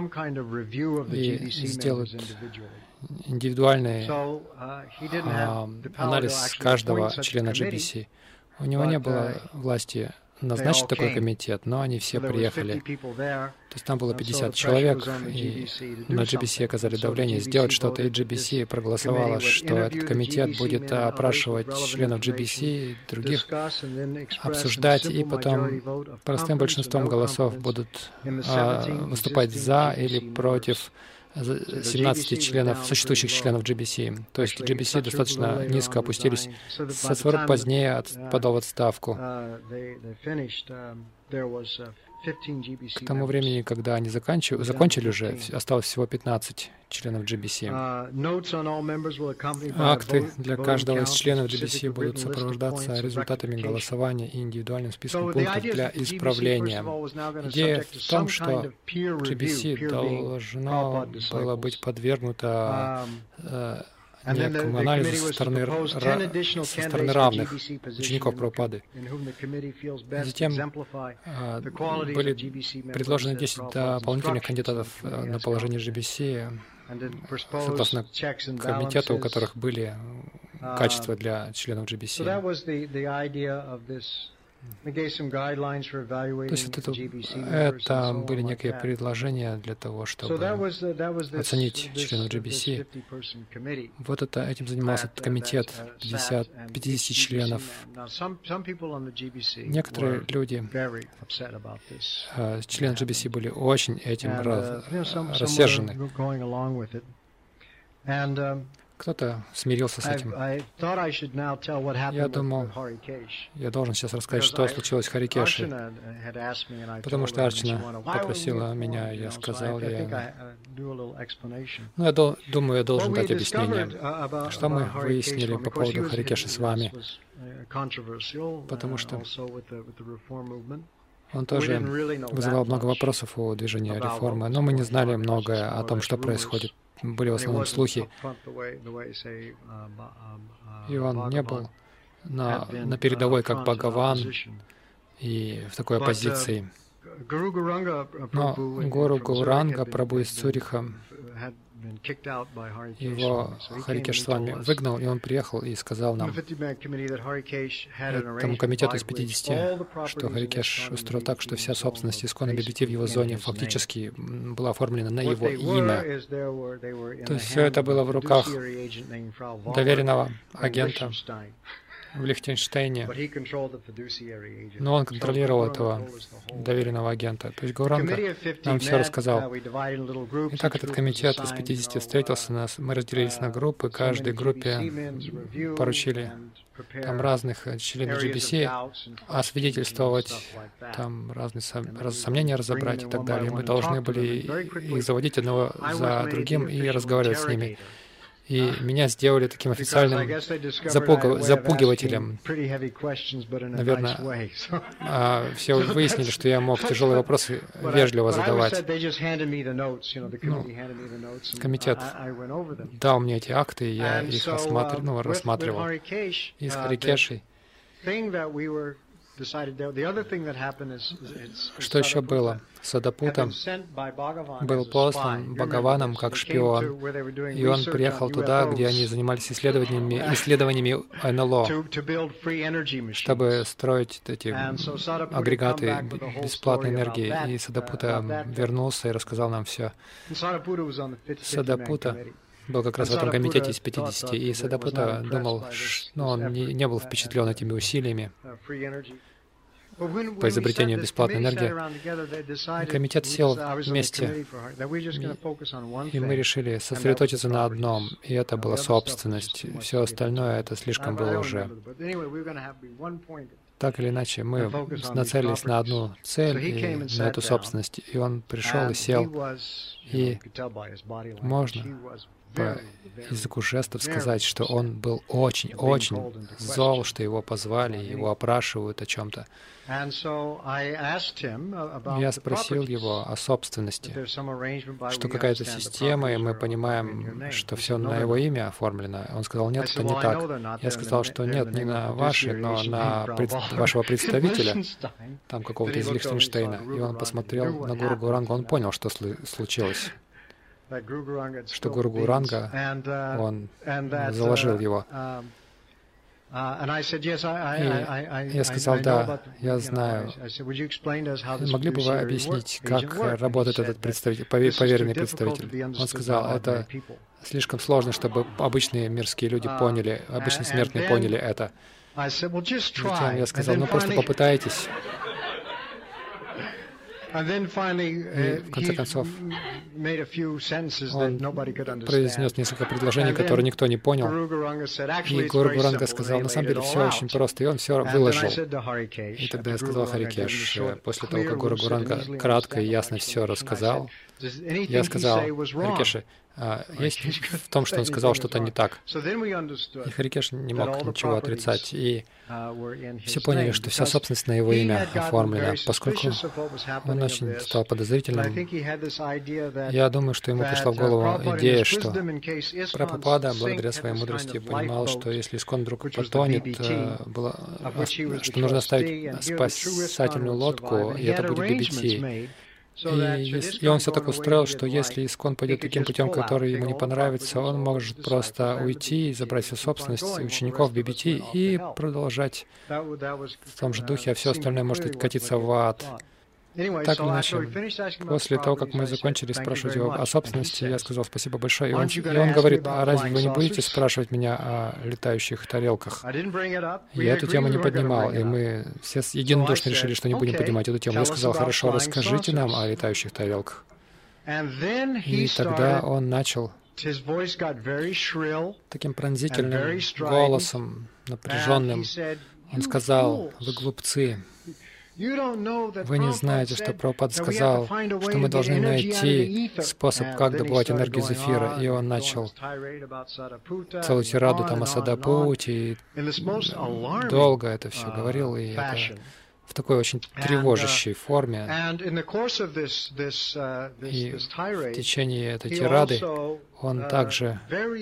и сделают индивидуальный а, анализ каждого члена джи би си. У него не было власти назначить такой комитет, но они все приехали. То есть там было пятьдесят человек, и на джи би си оказали давление сделать что-то, и джи би си проголосовало, что этот комитет будет опрашивать членов джи би си и других, обсуждать, и потом простым большинством голосов будут а, выступать за или против семнадцати членов, существующих членов джи би си. То есть джи би си достаточно низко опустились. Сатсваруп позднее от, подал в отставку. К тому времени, когда они закончили, закончили уже, осталось всего пятнадцать членов джи би си. Акты для каждого из членов джи би си будут сопровождаться результатами голосования и индивидуальным списком пунктов для исправления. Идея в том, что джи би си должно было быть подвергнуто э, некому анализу со стороны, ра, со стороны равных учеников Прабхупады. Затем а, были предложены десять дополнительных кандидатов на положение джи би си, согласно комитету, у которых были качества для членов джи би си. То есть это, это были некие предложения для того, чтобы оценить членов джи би си. Вот это, этим занимался этот комитет, пятьдесят, пятьдесят членов. Некоторые люди, члены джи би си, были очень этим рассержены. Кто-то смирился с этим. Я думал, я должен сейчас рассказать, что случилось с Харикешей, потому что Арчана попросила меня, я сказал ей. Ну, я до, думаю, я должен дать объяснение, что мы выяснили по поводу Харикеши с вами, потому что он тоже вызывал много вопросов у движения реформы, но мы не знали многое о том, что происходит. Были в основном слухи, и он не был на, на передовой, как Бхагаван, и в такой оппозиции. Но Гуру Гауранга, Прабху из Цюриха, его Харикеш с вами выгнал, и он приехал и сказал нам, этому комитету из пятидесяти, что Харикеш устроил так, что вся собственность ИСККОН би би ти в его зоне фактически была оформлена на его имя. То есть все это было в руках доверенного агента в Лихтенштейне, но он контролировал этого доверенного агента. То есть Гауранга нам все рассказал. Итак, этот комитет из пятидесяти встретился, нас, мы разделились на группы, каждой группе поручили там разных членов джи би си освидетельствовать, там разные сом, раз, сомнения разобрать и так далее. Мы должны были их заводить одного за другим и разговаривать с ними. И меня сделали таким официальным запугив... запугивателем. Наверное, а, все выяснили, что я мог тяжелые вопросы вежливо задавать. Ну, комитет дал мне эти акты, и я их осматр... ну, рассматривал. И с Харикешей. Что еще было? Садапута был послан Бхагаваном как шпион, и он приехал туда, где они занимались исследованиями, исследованиями эн эл о, чтобы строить эти агрегаты бесплатной энергии. И Садапута вернулся и рассказал нам все. Садапута был как раз в этом комитете из пятидесяти, и Садапута думал, ну, он не, не был впечатлен этими усилиями по изобретению бесплатной энергии. Комитет сел вместе, и мы решили сосредоточиться на одном, и это была собственность. Все остальное, это слишком было уже. Так или иначе, мы нацелились на одну цель, и на эту собственность, и он пришел и сел, и можно по языку жестов сказать, что он был очень-очень зол, что его позвали, его опрашивают о чем-то. Я спросил его о собственности, что какая-то система, и мы понимаем, что все на его имя оформлено. Он сказал, нет, это не так. Я сказал, что нет, не на ваше, но на пред... вашего представителя, там какого-то из Лихтенштейна. И он посмотрел на Гуру Гурангу, он понял, что случилось. Что Гуру Гуранга, он заложил его. И я сказал, да, я знаю. Могли бы вы объяснить, как работает этот представитель, поверенный представитель? Он сказал, это слишком сложно, чтобы обычные мирские люди поняли, обычные смертные поняли это. Затем я сказал, ну просто попытайтесь. И в конце концов он произнес несколько предложений, которые никто не понял. И Гуру Гуранга сказал, на самом деле все очень просто, и он все выложил. И тогда я сказал Харикеш, после того, как Гуру Гуранга кратко и ясно все рассказал, я сказал Харикеше, есть в том, что он сказал что-то не так. И Харикеш не мог ничего отрицать. И все поняли, что вся собственность на его имя оформлена. Поскольку он очень стал подозрительным, я думаю, что ему пришла в голову идея, что Прабхупада, благодаря своей мудрости, понимал, что если Искон вдруг потонет, было, что нужно оставить спасательную лодку, и это будет би би ти. И, и он все так устроил, что если Искон пойдет таким путем, который ему не понравится, он может просто уйти и забрать всю собственность учеников би би ти и продолжать в том же духе, а все остальное может катиться в ад. Так или иначе, после того, как мы закончили спрашивать его о собственности, я сказал спасибо большое, и он, и он говорит, а разве вы не будете спрашивать меня о летающих тарелках? Я эту тему не поднимал, и мы все единодушно решили, что не будем поднимать эту тему. Я сказал, хорошо, расскажите нам о летающих тарелках. И тогда он начал таким пронзительным голосом, напряженным. Он сказал, вы глупцы. Вы не знаете, что Прабхупада сказал, что мы должны найти способ, как добывать энергию из эфира. И он начал целую тираду там о Садапуте, и долго это все говорил, и это в такой очень тревожащей форме. И в течение этой тирады он также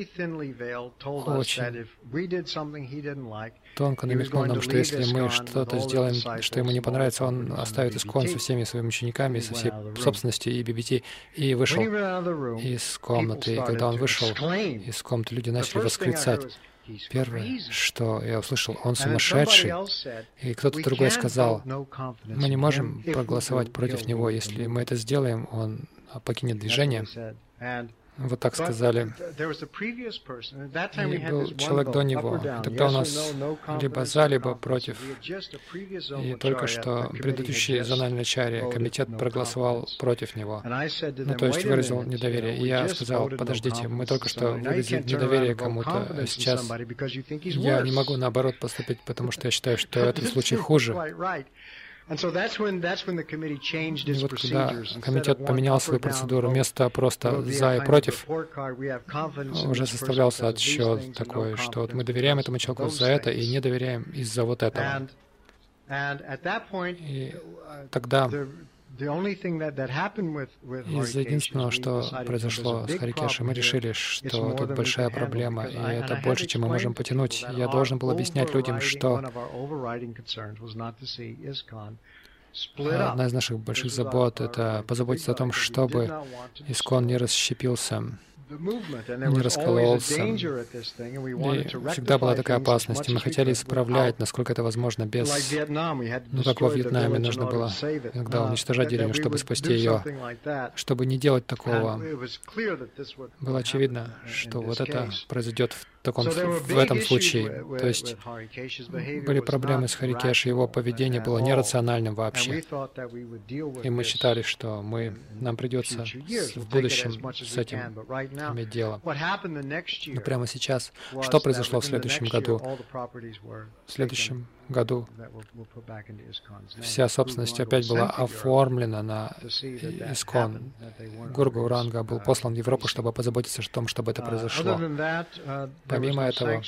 очень тонко намекнул нам, что если мы что-то сделаем, что ему не понравится, он оставит Искон со всеми своими учениками, со всей собственностью и би би ти, и вышел из комнаты. И когда он вышел из комнаты, люди начали восклицать. Первое, что я услышал, он сумасшедший. И кто-то другой сказал, мы не можем проголосовать против него. Если мы это сделаем, он покинет движение. Вот так сказали. И был человек до него. Тогда у нас либо за, либо против. И только что предыдущий зональный ачарья, комитет проголосовал против него. Ну, то есть выразил недоверие. И я сказал, подождите, мы только что выразили недоверие кому-то, а сейчас я не могу наоборот поступить, потому что я считаю, что этот случай хуже. И вот когда комитет поменял свою процедуру, вместо просто «за» и «против», уже составлялся отсчет такой, что вот мы доверяем этому человеку за это и не доверяем из-за вот этого. И тогда из-за единственного, что произошло с Харикешей, мы решили, что тут большая проблема, и это больше, чем мы можем потянуть. Я должен был объяснять людям, что одна из наших больших забот — это позаботиться о том, чтобы ИСККОН не расщепился, не раскололся. И всегда была такая опасность. И мы хотели исправлять, насколько это возможно, без... Ну, как во Вьетнаме нужно было иногда уничтожать деревню, чтобы спасти ее. Чтобы не делать такого, было очевидно, что вот это произойдет в таком, в этом случае. То есть были проблемы с Харикешей, его поведение было нерациональным вообще. И мы считали, что мы, нам придется в будущем с этим иметь дело. Но прямо сейчас, что произошло в следующем году? В следующем году вся собственность опять была оформлена на ИСККОН. Гуру Гауранга был послан в Европу, чтобы позаботиться о том, чтобы это произошло. Помимо этого,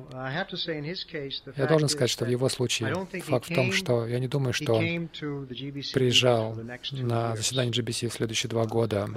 я должен сказать, что в его случае факт в том, что я не думаю, что он приезжал на заседание джи би си в следующие два года.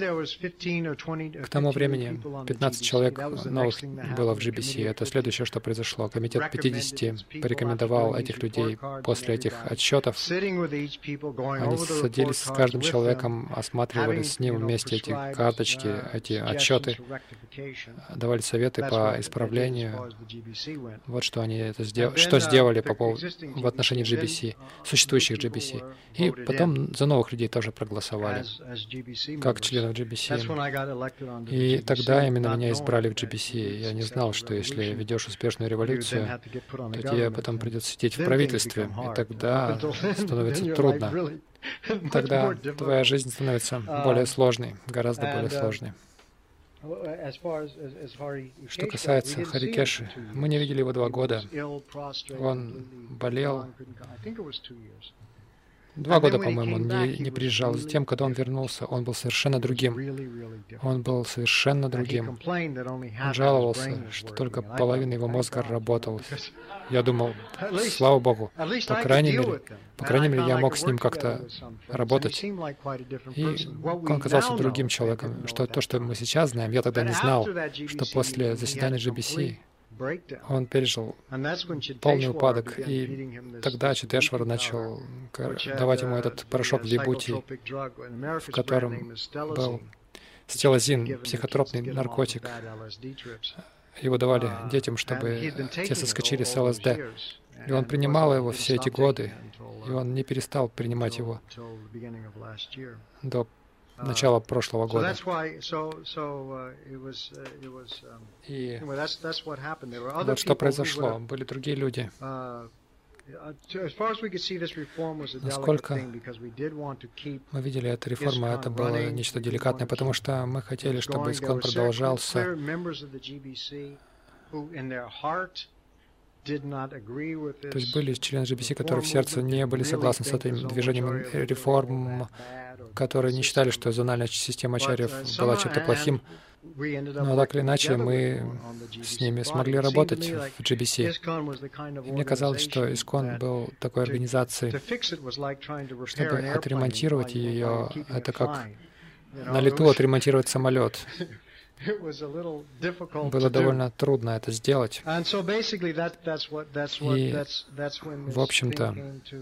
К тому времени пятнадцать человек новых было в джи би си. Это следующее, что произошло. Комитет пятидесяти порекомендовал этих людей после этих отчетов. Они садились с каждым человеком, осматривали с ним вместе эти карточки, эти отчеты, давали советы по исправлению. Вот что они это сделали, что сделали по поводу, в отношении джи би си, существующих джи би си. И потом за новых людей тоже проголосовали, как членов джи би си. И тогда именно меня избрали в джи би си. Я не знал, что если ведешь успешную революцию, то тебе потом придется сидеть в правительстве, и тогда становится трудно. Тогда твоя жизнь становится более сложной, гораздо более сложной. Что касается Харикеши, мы не видели его два года. Он болел. Два года, по-моему, он не, не приезжал. Затем, когда он вернулся, он был совершенно другим. Он был совершенно другим. Он жаловался, что только половина его мозга работала. Я думал, слава Богу, по крайней мере, по крайней мере, я мог с ним как-то работать. И он казался другим человеком. Что то, что мы сейчас знаем, я тогда не знал, что после заседания джи би си он пережил полный упадок, и тогда Читешвара начал давать ему этот порошок вибути, в котором был стелазин, психотропный наркотик. Его давали детям, чтобы те соскочили с эл эс дэ. И он принимал его все эти годы, и он не перестал принимать его до начала прошлого года. И вот что произошло. Были другие люди. Насколько мы видели, эта реформа, это было нечто деликатное, потому что мы хотели, чтобы ИСККОН продолжался. То есть были члены джи би си, которые в сердце не были согласны с этим движением реформ, которые не считали, что зональная система ачарьев была чем-то плохим. Но так или иначе мы с ними смогли работать в джи би си. И мне казалось, что ИСККОН был такой организацией, чтобы отремонтировать ее, это как на лету отремонтировать самолет. Было довольно трудно это сделать. И, в общем-то,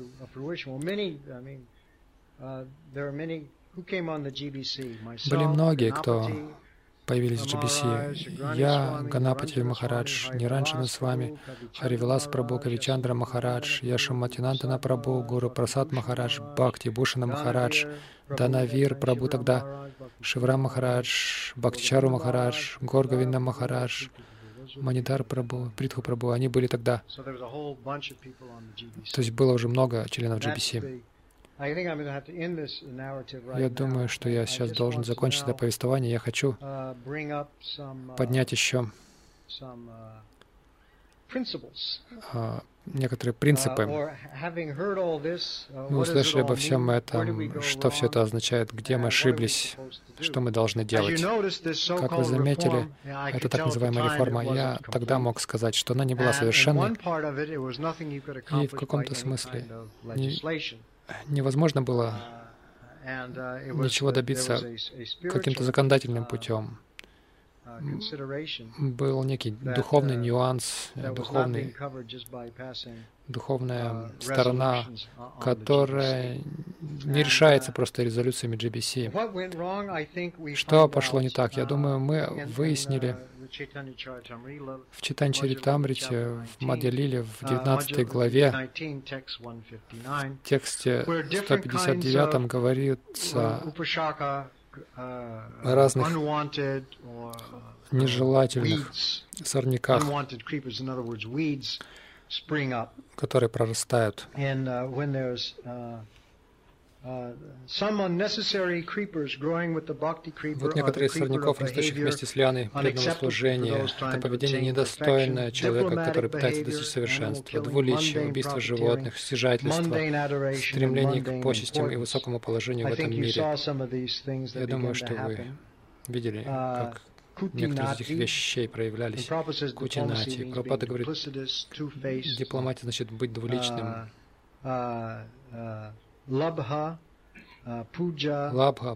были многие, кто появились в джи би си. Я, Ганапати Махарадж, Ниранджана с вами, Харивилас Прабху, Кавичандра Махарадж, Яшаматинантана Прабху, Гуру Прасад Махарадж, Бхакти Бушана Махарадж, Данавир Прабху тогда, Шиврам Махарадж, Бхактичару Махарадж, Горговинда Махарадж, Манитар Прабху, Притху Прабху, они были тогда. То есть было уже много членов джи би си. Я думаю, что я сейчас должен закончить это повествование. Я хочу поднять еще Uh, некоторые принципы. Мы услышали обо всем этом, что все это означает, где мы ошиблись, что мы должны делать. Как вы заметили, это так называемая реформа. Я тогда мог сказать, что она не была совершенной, и в каком-то смысле не, невозможно было ничего добиться каким-то законодательным путем. Был некий духовный нюанс, духовный, духовная сторона, которая не решается просто резолюциями джи би си. Что пошло не так? Я думаю, мы выяснили в Чайтанья-чаритамрите, в Мадья-лиле, в девятнадцатой главе, в тексте сто пятьдесят девятом говорится о разных нежелательных сорняках, которые прорастают. Вот некоторые из сорняков, растущих вместе с лианой преданного служения, это поведение недостойное человека, который пытается достичь совершенства, двуличие, убийство животных, стяжательство, стремление к почестям и высокому положению в этом мире. Я думаю, что вы видели, как некоторые из этих вещей проявлялись. Кутинати. Прабхупада говорит, дипломатия значит быть двуличным. Лабха, пуджа,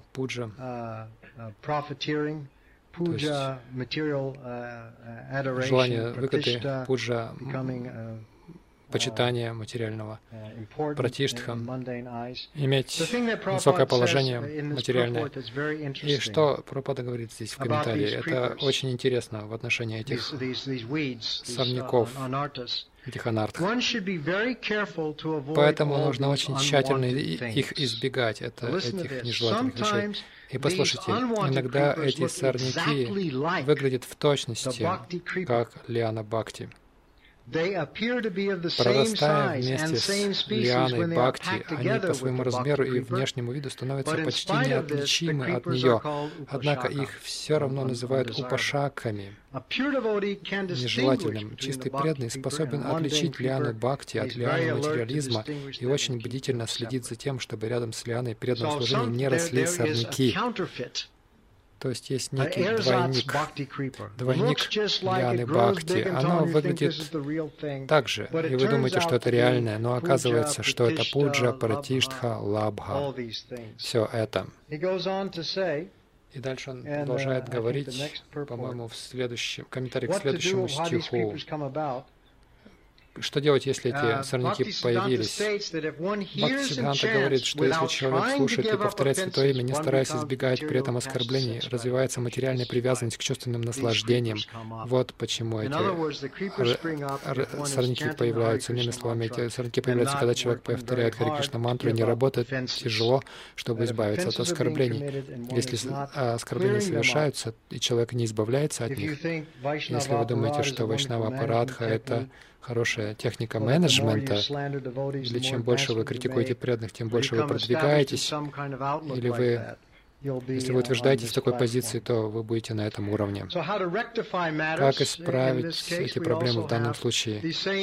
желание выгоды, пуджа, почитание материального, пратиштха, иметь высокое положение материальное. И что Прабхупада говорит здесь в комментарии, это очень интересно в отношении этих сорняков, этих анартх. Поэтому нужно очень тщательно их избегать, это, этих нежелательных вещей. И послушайте, иногда эти сорняки выглядят в точности, как лиана бхакти. Прорастая вместе с лианой бхакти, они по своему размеру и внешнему виду становятся почти неотличимы от нее, однако их все равно называют упашаками, нежелательным. Чистый преданный способен отличить лиану бхакти от лианы материализма и очень бдительно следит за тем, чтобы рядом с лианой преданного служения не росли сорняки. То есть есть некий двойник, двойник лианы бхакти. Оно выглядит так же, и вы думаете, что это реальное, но оказывается, что это пуджа, пратиштха, лабха. Все это. И дальше он продолжает говорить, по-моему, в следующем комментарии к следующему стиху. Что делать, если эти сорняки появились? Бхактисиддханта говорит, что если человек слушает и повторяет Святое Имя, не стараясь избегать при этом оскорблений, развивается материальная привязанность к чувственным наслаждениям. Вот почему эти сорняки появляются. Иными словами, эти сорняки появляются, когда человек повторяет Хари Кришна мантру, и не работает тяжело, чтобы избавиться от оскорблений. Если оскорбления совершаются, и человек не избавляется от них, если вы думаете, что Вайшнава Апарадха — это хорошая техника менеджмента, или чем больше вы критикуете преданных, тем больше вы продвигаетесь, или вы, если вы утверждаетесь в такой позиции, то вы будете на этом уровне. Как исправить эти проблемы в данном случае?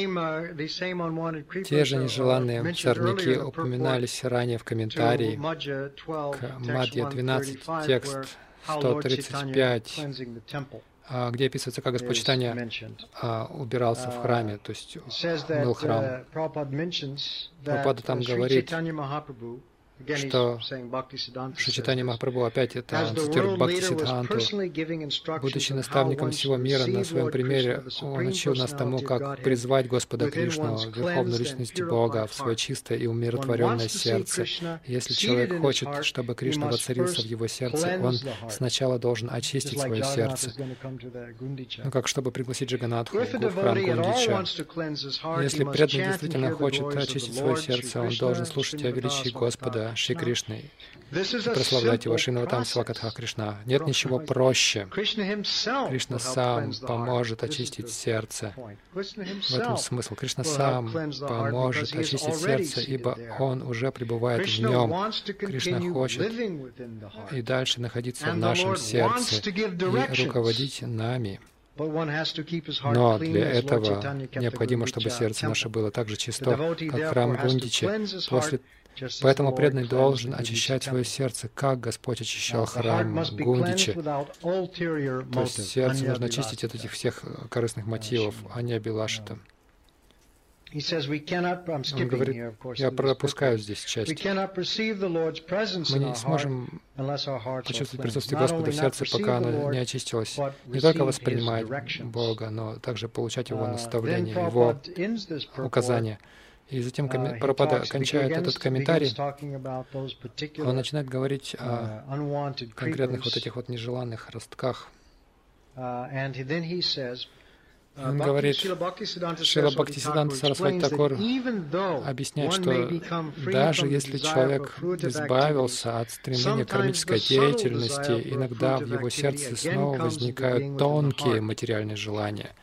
Те же нежеланные сорняки упоминались ранее в комментарии к Мадья двенадцать, текст сто тридцать пять, где описывается, как Господь Чайтанья убирался в храме, то есть мыл храм. Прабхупада там говорит, что Чайтанья Махапрабху, опять это он цитирует Бхактисиддханту, будучи наставником всего мира, на своем примере он учил нас тому, как призвать Господа Кришну, верховную личность Бога, в свое чистое и умиротворенное сердце. Если человек хочет, чтобы Кришна воцарился в его сердце, он сначала должен очистить свое сердце. Ну, как чтобы пригласить Джаганнатху в храм Гундича. Если преданный действительно хочет очистить свое сердце, он должен слушать о величии Господа, имя Шри Кришны и прославлять его. Шинаватам Свакатха Кришна. Нет ничего проще. Кришна сам поможет очистить сердце. В этом смысл. Кришна сам поможет очистить сердце, ибо Он уже пребывает в нем. Кришна хочет и дальше находиться в нашем сердце и руководить нами. Но для этого необходимо, чтобы сердце наше было так же чисто, как храм Гундичи. После... Поэтому преданный должен очищать свое сердце, как Господь очищал храм Гундичи. То есть сердце нужно очистить от этих всех корыстных мотивов, а не Абилашита. Он говорит, я пропускаю здесь часть. Мы не сможем почувствовать присутствие Господа в сердце, пока оно не очистилось. Не только воспринимать Бога, но также получать Его наставления, Его указания. И затем Прабхупада кончает этот комментарий. Он начинает говорить о конкретных вот этих вот нежеланных ростках. Он говорит, Шрила Бхактисиданта Сарасвати Такур объясняет, что даже если человек избавился от стремления к кармической деятельности, иногда в его сердце снова возникают тонкие материальные желания.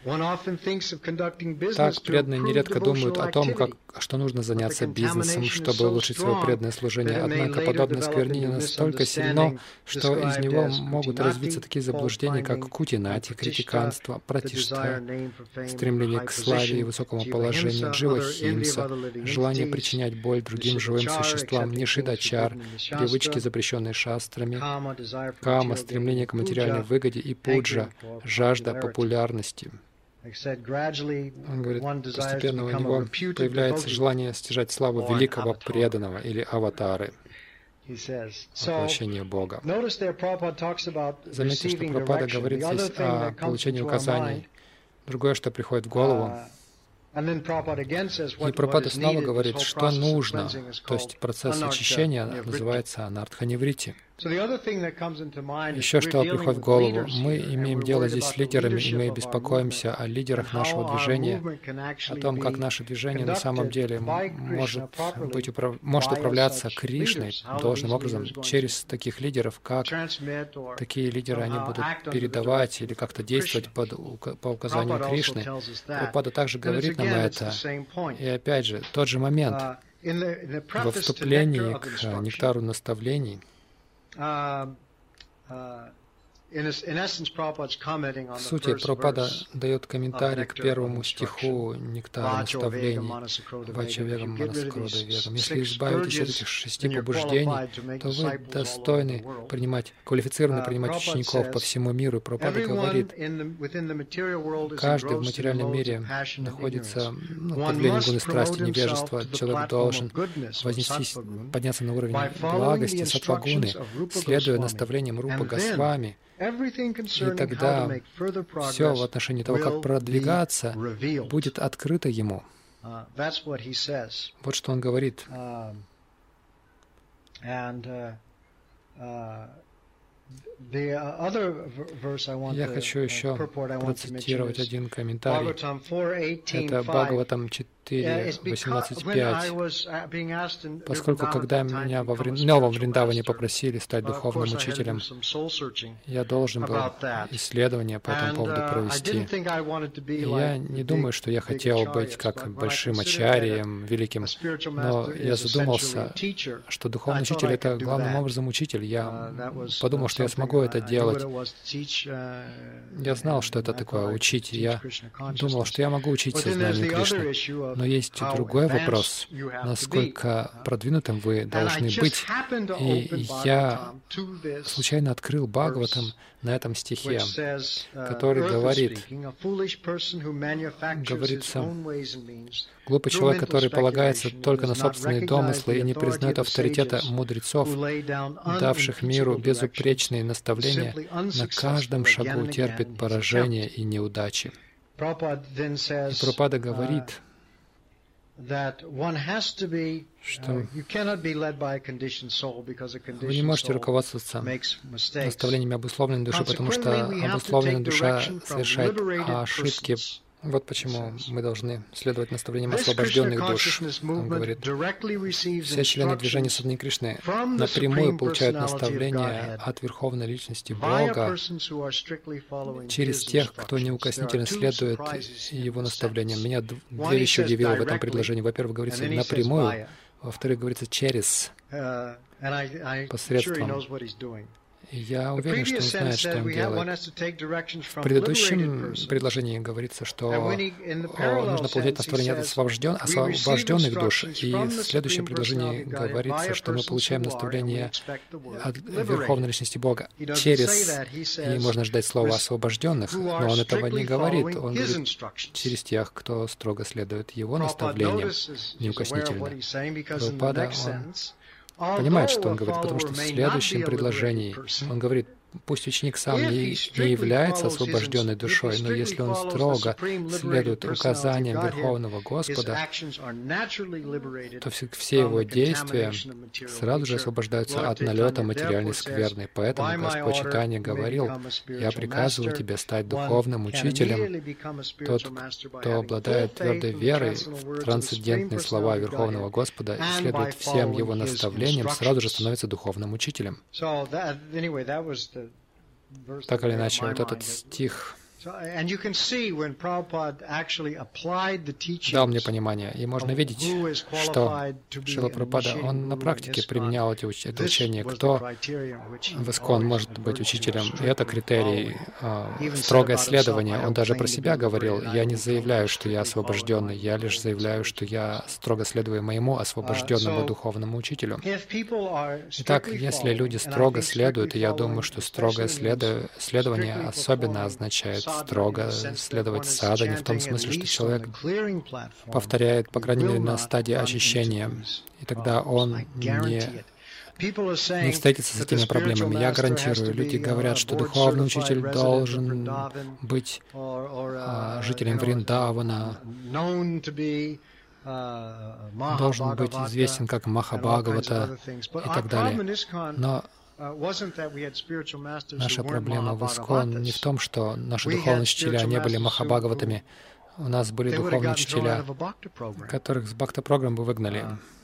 Так преданные нередко думают о том, как, что нужно заняться бизнесом, чтобы улучшить свое преданное служение. Однако подобное сквернение настолько сильно, что из него могут развиться такие заблуждения, как кутинати, критиканство, пратишта, стремление к славе и высокому положению, джива-химса, желание причинять боль другим живым существам, нишидачар, привычки, запрещенные шастрами, кама, стремление к материальной выгоде и пуджа, жажда популярности. Он говорит, постепенно у него появляется желание стяжать славу великого преданного или аватары, воплощение Бога. Заметьте, что Прабхупада говорит здесь о получении указаний. Другое, что приходит в голову. И Прабхупада снова говорит, что нужно. То есть процесс очищения называется анартха-ниврити. Еще что приходит в голову. Мы имеем дело здесь с лидерами, и мы беспокоимся о лидерах нашего движения, о том, как наше движение на самом деле может, быть, управ... может управляться Кришной должным образом через таких лидеров, как такие лидеры они будут передавать или как-то действовать под, по указанию Кришны. Прабхупада также говорит нам это. И опять же, тот же момент во вступлении к нектару наставлений. В сути, Прабхупада дает комментарий к первому стиху нектара наставлений Вачавегам Манасакрода Вегам. Если избавитесь от этих шести побуждений, то вы достойны принимать, квалифицированы принимать учеников по всему миру. Прабхупада говорит, каждый в материальном мире находится ну, под влиянием гуны страсти, невежества. Человек должен вознестись, подняться на уровень благости, саттвагуны, следуя наставлениям Рупа Госвами. И тогда все в отношении того, как продвигаться, будет открыто ему. Вот что он говорит. Я хочу еще процитировать один комментарий. Это Бхагаватам четыре, восемнадцать, пять. Поскольку, когда меня во Врин... Новом Вриндаване попросили стать духовным учителем, я должен был исследование по этому поводу провести. И я не думаю, что я хотел быть как большим ачарьем, великим, но я задумался, что духовный учитель — это главным образом учитель. Я подумал, что я смогу это делать. Я знал, что это такое — учить. Я думал, что я могу учить сознанию Кришны. Но есть другой вопрос, насколько продвинутым вы должны быть. И я случайно открыл Бхагаватам на этом стихе, который говорит, говорится, глупый человек, который полагается только на собственные домыслы и не признает авторитета мудрецов, давших миру безупречные наставления, на каждом шагу терпит поражение и неудачи. И Прабхупада говорит, что вы не можете руководствоваться наставлениями обусловленной души, потому что обусловленная душа совершает ошибки Вот почему мы должны следовать наставлениям освобожденных душ. Он говорит, все члены движения Сознания Кришны напрямую получают наставления от Верховной Личности Бога через тех, кто неукоснительно следует Его наставлениям. Меня две вещи удивило в этом предложении. Во-первых, говорится напрямую, во-вторых, говорится через, посредством. И я уверен, что он знает, что он делает. В предыдущем предложении говорится, что о, нужно получать наставление от освобожден, освобожденных душ. И в следующем предложении говорится, что мы получаем наставление от Верховной Личности Бога через, и можно ждать слова освобожденных, но он этого не говорит. Он говорит через тех, кто строго следует его наставлениям, неукоснительно. Прабхупада, он понимает, что он говорит, потому что в следующем предложении он говорит, пусть ученик сам не, не является освобожденной душой, но если он строго следует указаниям Верховного Господа, то все, все его действия сразу же освобождаются от налета материальной скверны. Поэтому Господь Чайтанья говорил, «Я приказываю тебе стать духовным учителем». Тот, кто обладает твердой верой в трансцендентные слова Верховного Господа и следует всем его наставлениям, сразу же становится духовным учителем. Так или иначе, вот этот стих дал мне понимание. И можно видеть, что Шрила Прабхупада, он на практике применял эти, это учение, кто в ИСККОН может быть учителем. И это критерий э, строгое следование. Он даже про себя говорил, я не заявляю, что я освобожденный, я лишь заявляю, что я строго следую моему освобожденному духовному учителю. Итак, если люди строго следуют, и я думаю, что строгое следу... следование особенно означает строго следовать садхане, в том смысле, что человек повторяет, по крайней мере, на стадии очищения, и тогда он не, не встретится с этими проблемами. Я гарантирую, люди говорят, что духовный учитель должен быть а, жителем Вриндавана, должен быть известен как Махабхагавата и так далее. Но наша проблема в ИСККОН не в том, что наши духовные учителя не были Махабхагаватами. У нас были духовные учителя, которых с бхакта-программы выгнали.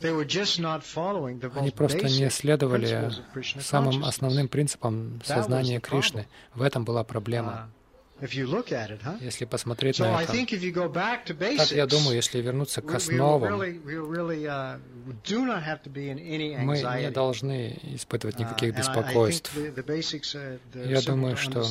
Они просто не следовали самым основным принципам сознания Кришны. В этом была проблема. Если посмотреть на это, так я думаю, если вернуться к основам, мы не должны испытывать никаких беспокойств. Я думаю, что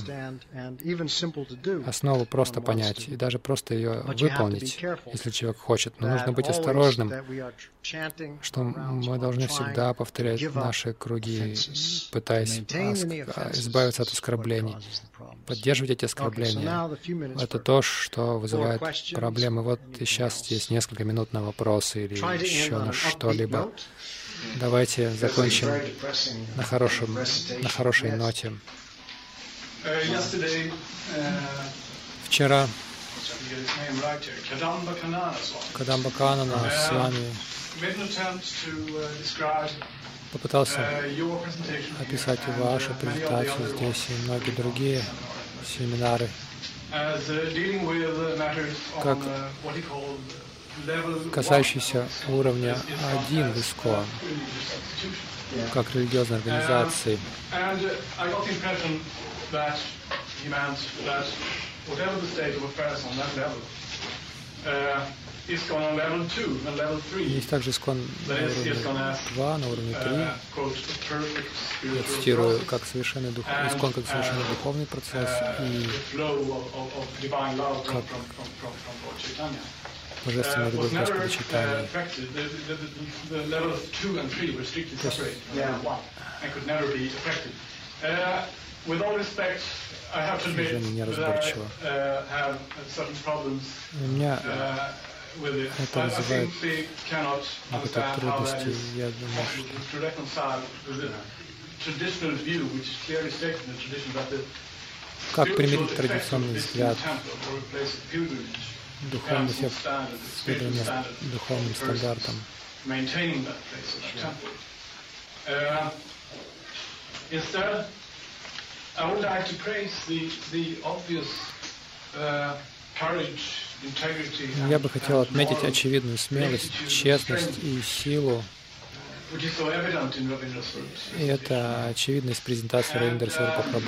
основу просто понять и даже просто ее выполнить, если человек хочет. Но нужно быть осторожным, что мы должны всегда повторять наши круги, пытаясь избавиться от оскорблений, поддерживать эти оскорбления. Это то, что вызывает проблемы. Вот и сейчас есть несколько минут на вопросы или еще на что-либо. Давайте закончим на, хорошем, на хорошей ноте. Вчера Кадамба Канана с вами попытался описать вашу презентацию здесь и многие другие семинары, как касающиеся уровня один в ИСККОН, как религиозной организации. Есть также ИСККОН на уровне два, на уровне три. Я цитирую, как совершенный дух... ИСККОН как совершенный духовный процесс и как божественная любовь Господа Чайтаньи. Движение неразборчиво. У меня это вызывает некоторые трудности. Я думаю, что как примирить традиционный взгляд, духовный следование духовным стандартам. Я бы хотел отметить очевидную смелость, честность и силу. И это очевидно из презентации Равиндра Сварупа Прабху.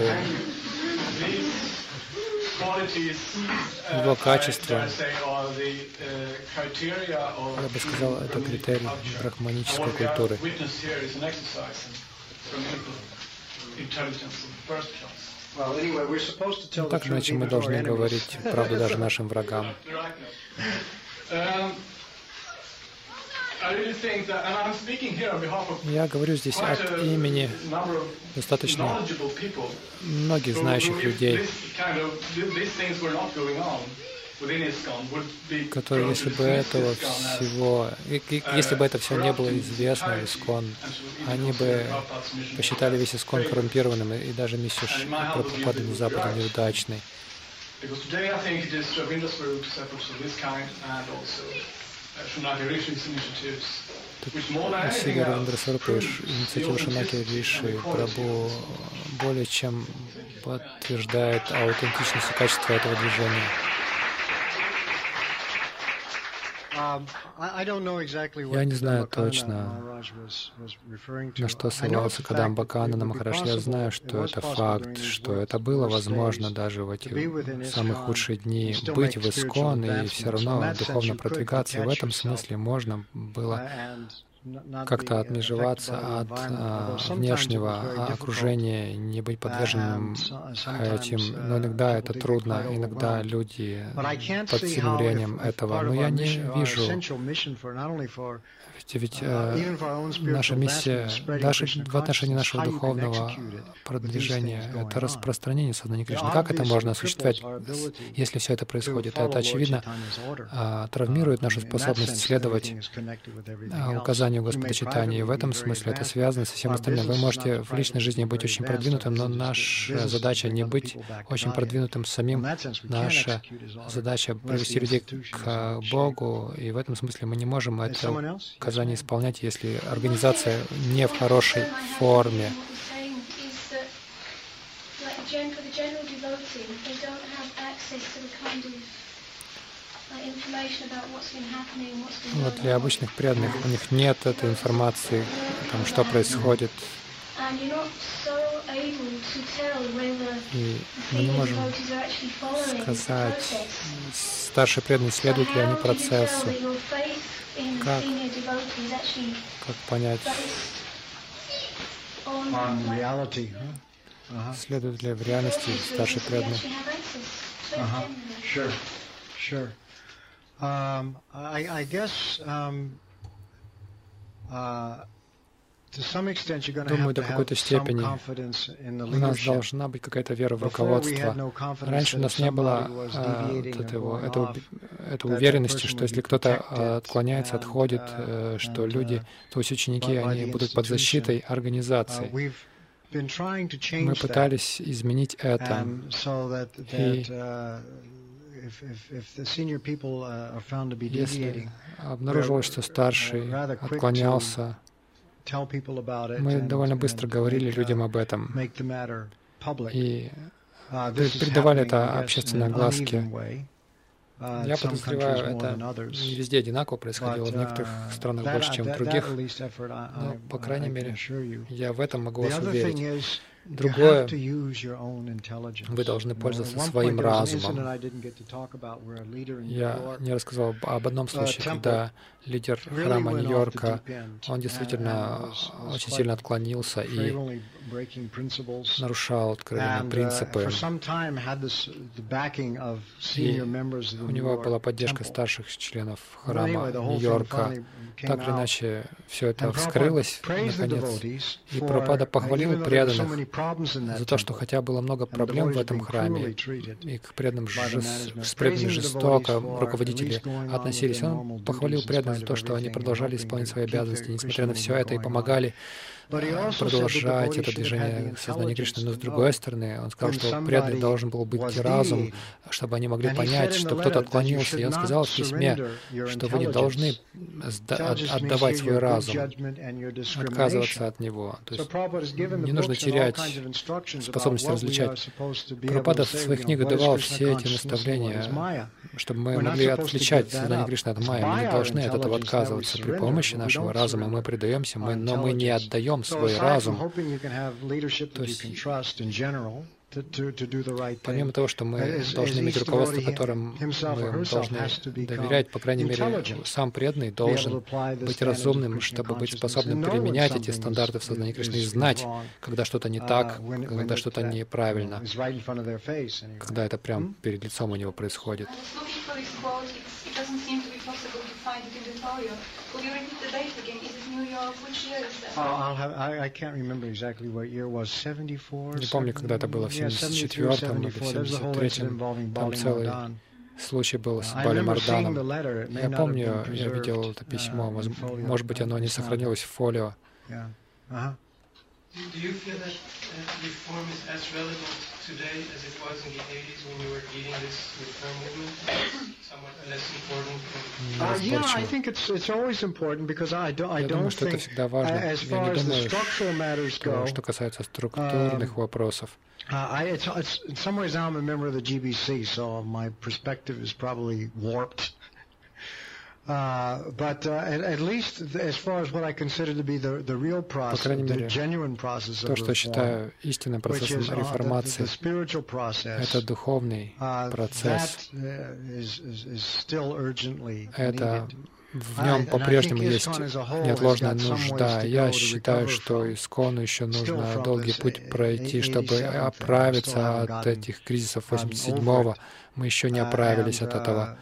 Его качество, я бы сказал, это критерий брахманической культуры. Ну, так иначе мы должны говорить правду даже нашим врагам. Я говорю здесь от имени достаточно многих знающих людей, которые, если бы этого всего, если бы это все не было известно в Искон, они бы посчитали весь Искон коррумпированным и даже миссию Прабхупады на Западе неудачной. Усилия Равиндра Сварупы, инициатива Шунаки Риши Прабху более чем подтверждает аутентичность и качество этого движения. Я не знаю точно, на что ссылался Кадам Баканана Махарадж. Я знаю, что это факт, что это было возможно даже в эти самые худшие дни быть в Искон и все равно духовно продвигаться. И в этом смысле можно было как-то отмежеваться от а, внешнего окружения, не быть подверженным этим. Но иногда это трудно, иногда люди под сильным влиянием этого. Но я не вижу, ведь, ведь э, наша миссия даже в отношении нашего духовного продвижения — это распространение сознания Кришны. Как это можно осуществлять, если все это происходит? Это, очевидно, э, травмирует нашу способность следовать э, указанию Господа Чайтаньи. И в этом смысле это связано со всем остальным. Вы можете в личной жизни быть очень продвинутым, но наша задача не быть очень продвинутым самим. Наша задача привести людей к Богу, и в этом смысле мы не можем это указание исполнять, если организация не в хорошей форме. Вот для обычных преданных у них нет этой информации, там, что происходит. И мы не можем сказать, старшие преданные, следуют ли они процессу. Как, как понять, следует ли в реальности старшие преданные? Думаю, до какой-то степени у нас должна быть какая-то вера в руководство. Раньше у нас не было а, вот этого, этого, этой уверенности, что если кто-то отклоняется, отходит, что люди, то есть ученики, они будут под защитой организации. Мы пытались изменить это. И если обнаружилось, что старший отклонялся, мы довольно быстро говорили людям об этом и придавали это общественной огласке. Я подозреваю, это не везде одинаково происходило, в некоторых странах больше, чем в других, но, по крайней мере, я в этом могу вас уверить. Другое, вы должны пользоваться своим разумом. Я не рассказал об одном случае, когда лидер храма Нью-Йорка, он действительно очень сильно отклонился и нарушал откровенные принципы. И у него была поддержка старших членов храма Нью-Йорка. Так или иначе, все это вскрылось, наконец. И Прабхупада похвалил преданных за то, что хотя было много проблем в этом храме, и к преданным с преданными жестоко руководители относились, он похвалил преданных за то, что они продолжали исполнять свои обязанности, несмотря на все это, и помогали продолжать это движение сознания Кришны. Но с другой стороны, он сказал, что преданный должен был быть разум, чтобы они могли понять, что кто-то отклонился. И он сказал в письме, что вы не должны отдавать свой разум, отказываться от него. То есть не нужно терять способность различать. Прабхупада в своих книгах давал все эти наставления, чтобы мы могли отличать сознание Кришны от майя. Мы не должны от этого отказываться. При помощи нашего разума мы предаемся, мы, но мы не отдаем свой разум. То есть, помимо того, что мы должны иметь руководство, которым мы должны доверять, по крайней мере, сам преданный должен быть разумным, чтобы быть способным применять эти стандарты в сознании Кришны и знать, когда что-то не так, когда что-то неправильно, когда это прямо перед лицом у него происходит. Не помню, когда это было, в семьдесят четвёртом или в семьдесят третьем. Там целый случай был с Бали Марданом. Я помню, я видел это письмо. Может быть, оно не сохранилось в фолио. Do you feel that uh, reform is as relevant today as it was in the eighties when you were leading this reform movement? Somewhat less important? Uh, yeah, I think it's it's always important because I don't I don't think as far as the structural matters go. Что касается структурных вопросов. I it's, it's in some ways now I'm a member of the G B C, so my perspective is probably warped. Uh, but uh, at, at least as far as what I consider to be the, the real process, the genuine process of то, что считаю истинным процессом реформации, это духовный процесс. Это в нем по-прежнему есть неотложная нужда. Я считаю, что Искону еще нужно долгий путь пройти, чтобы оправиться от этих кризисов восемьдесят седьмого. Мы еще не оправились от этого.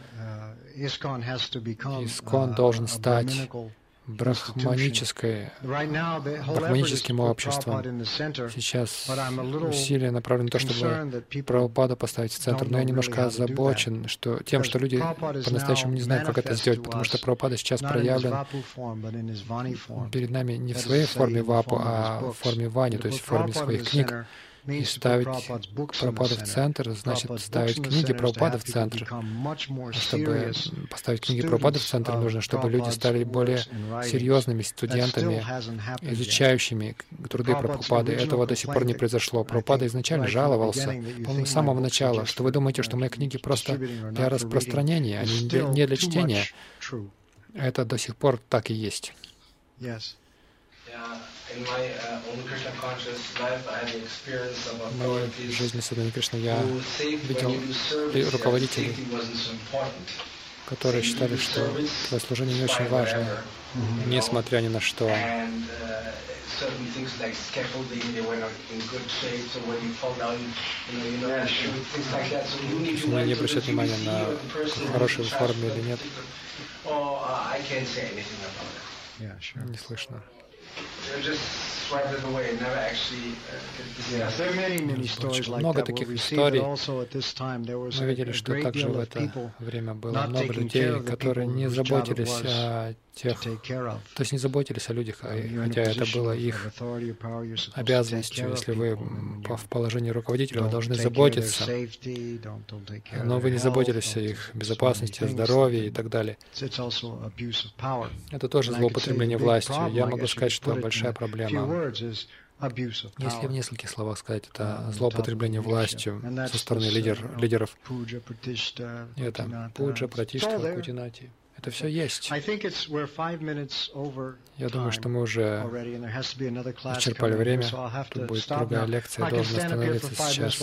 Искон должен стать брахманической, брахманическим обществом. Сейчас усилия направлены на то, чтобы Прабхупаду поставить в центр. Но я немножко озабочен что, тем, что люди по-настоящему не знают, как это сделать, потому что Прабхупада сейчас проявлен перед нами не в своей форме вапу, а в форме вани, то есть в форме своих книг. И ставить Прабхупаду в центр, значит ставить книги Прабхупады в центр. Чтобы поставить книги Прабхупады в центр, нужно, чтобы люди стали более серьезными студентами, изучающими труды Прабхупады. Этого до сих пор не произошло. Прабхупада изначально жаловался, по-моему, с самого начала, что вы думаете, что мои книги просто для распространения, а не для чтения. Это до сих пор так и есть. В моей жизни сознания Кришны я видел руководителей, которые считали, что твое служение не очень важно, несмотря ни на что. Не обращать внимания на хорошую форму или нет. Не слышно. Много таких историй. Мы видели, что также в это время было много людей, которые не заботились о тех, то есть не заботились о людях, хотя это было их обязанностью. Если вы в положении руководителя, вы должны заботиться, но вы не заботились о их безопасности, о здоровье и так далее. Это тоже злоупотребление властью. Я могу сказать, что большая проблема, если в нескольких словах сказать, это злоупотребление властью со стороны лидер, лидеров. Это пуджа, пратишта, кутинати. Это все есть. Я думаю, что мы уже исчерпали время. Тут будет другая лекция, я должен остановиться сейчас.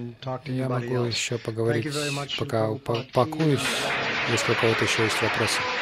Я могу еще поговорить, пока упакуюсь, если у кого-то еще есть вопросы.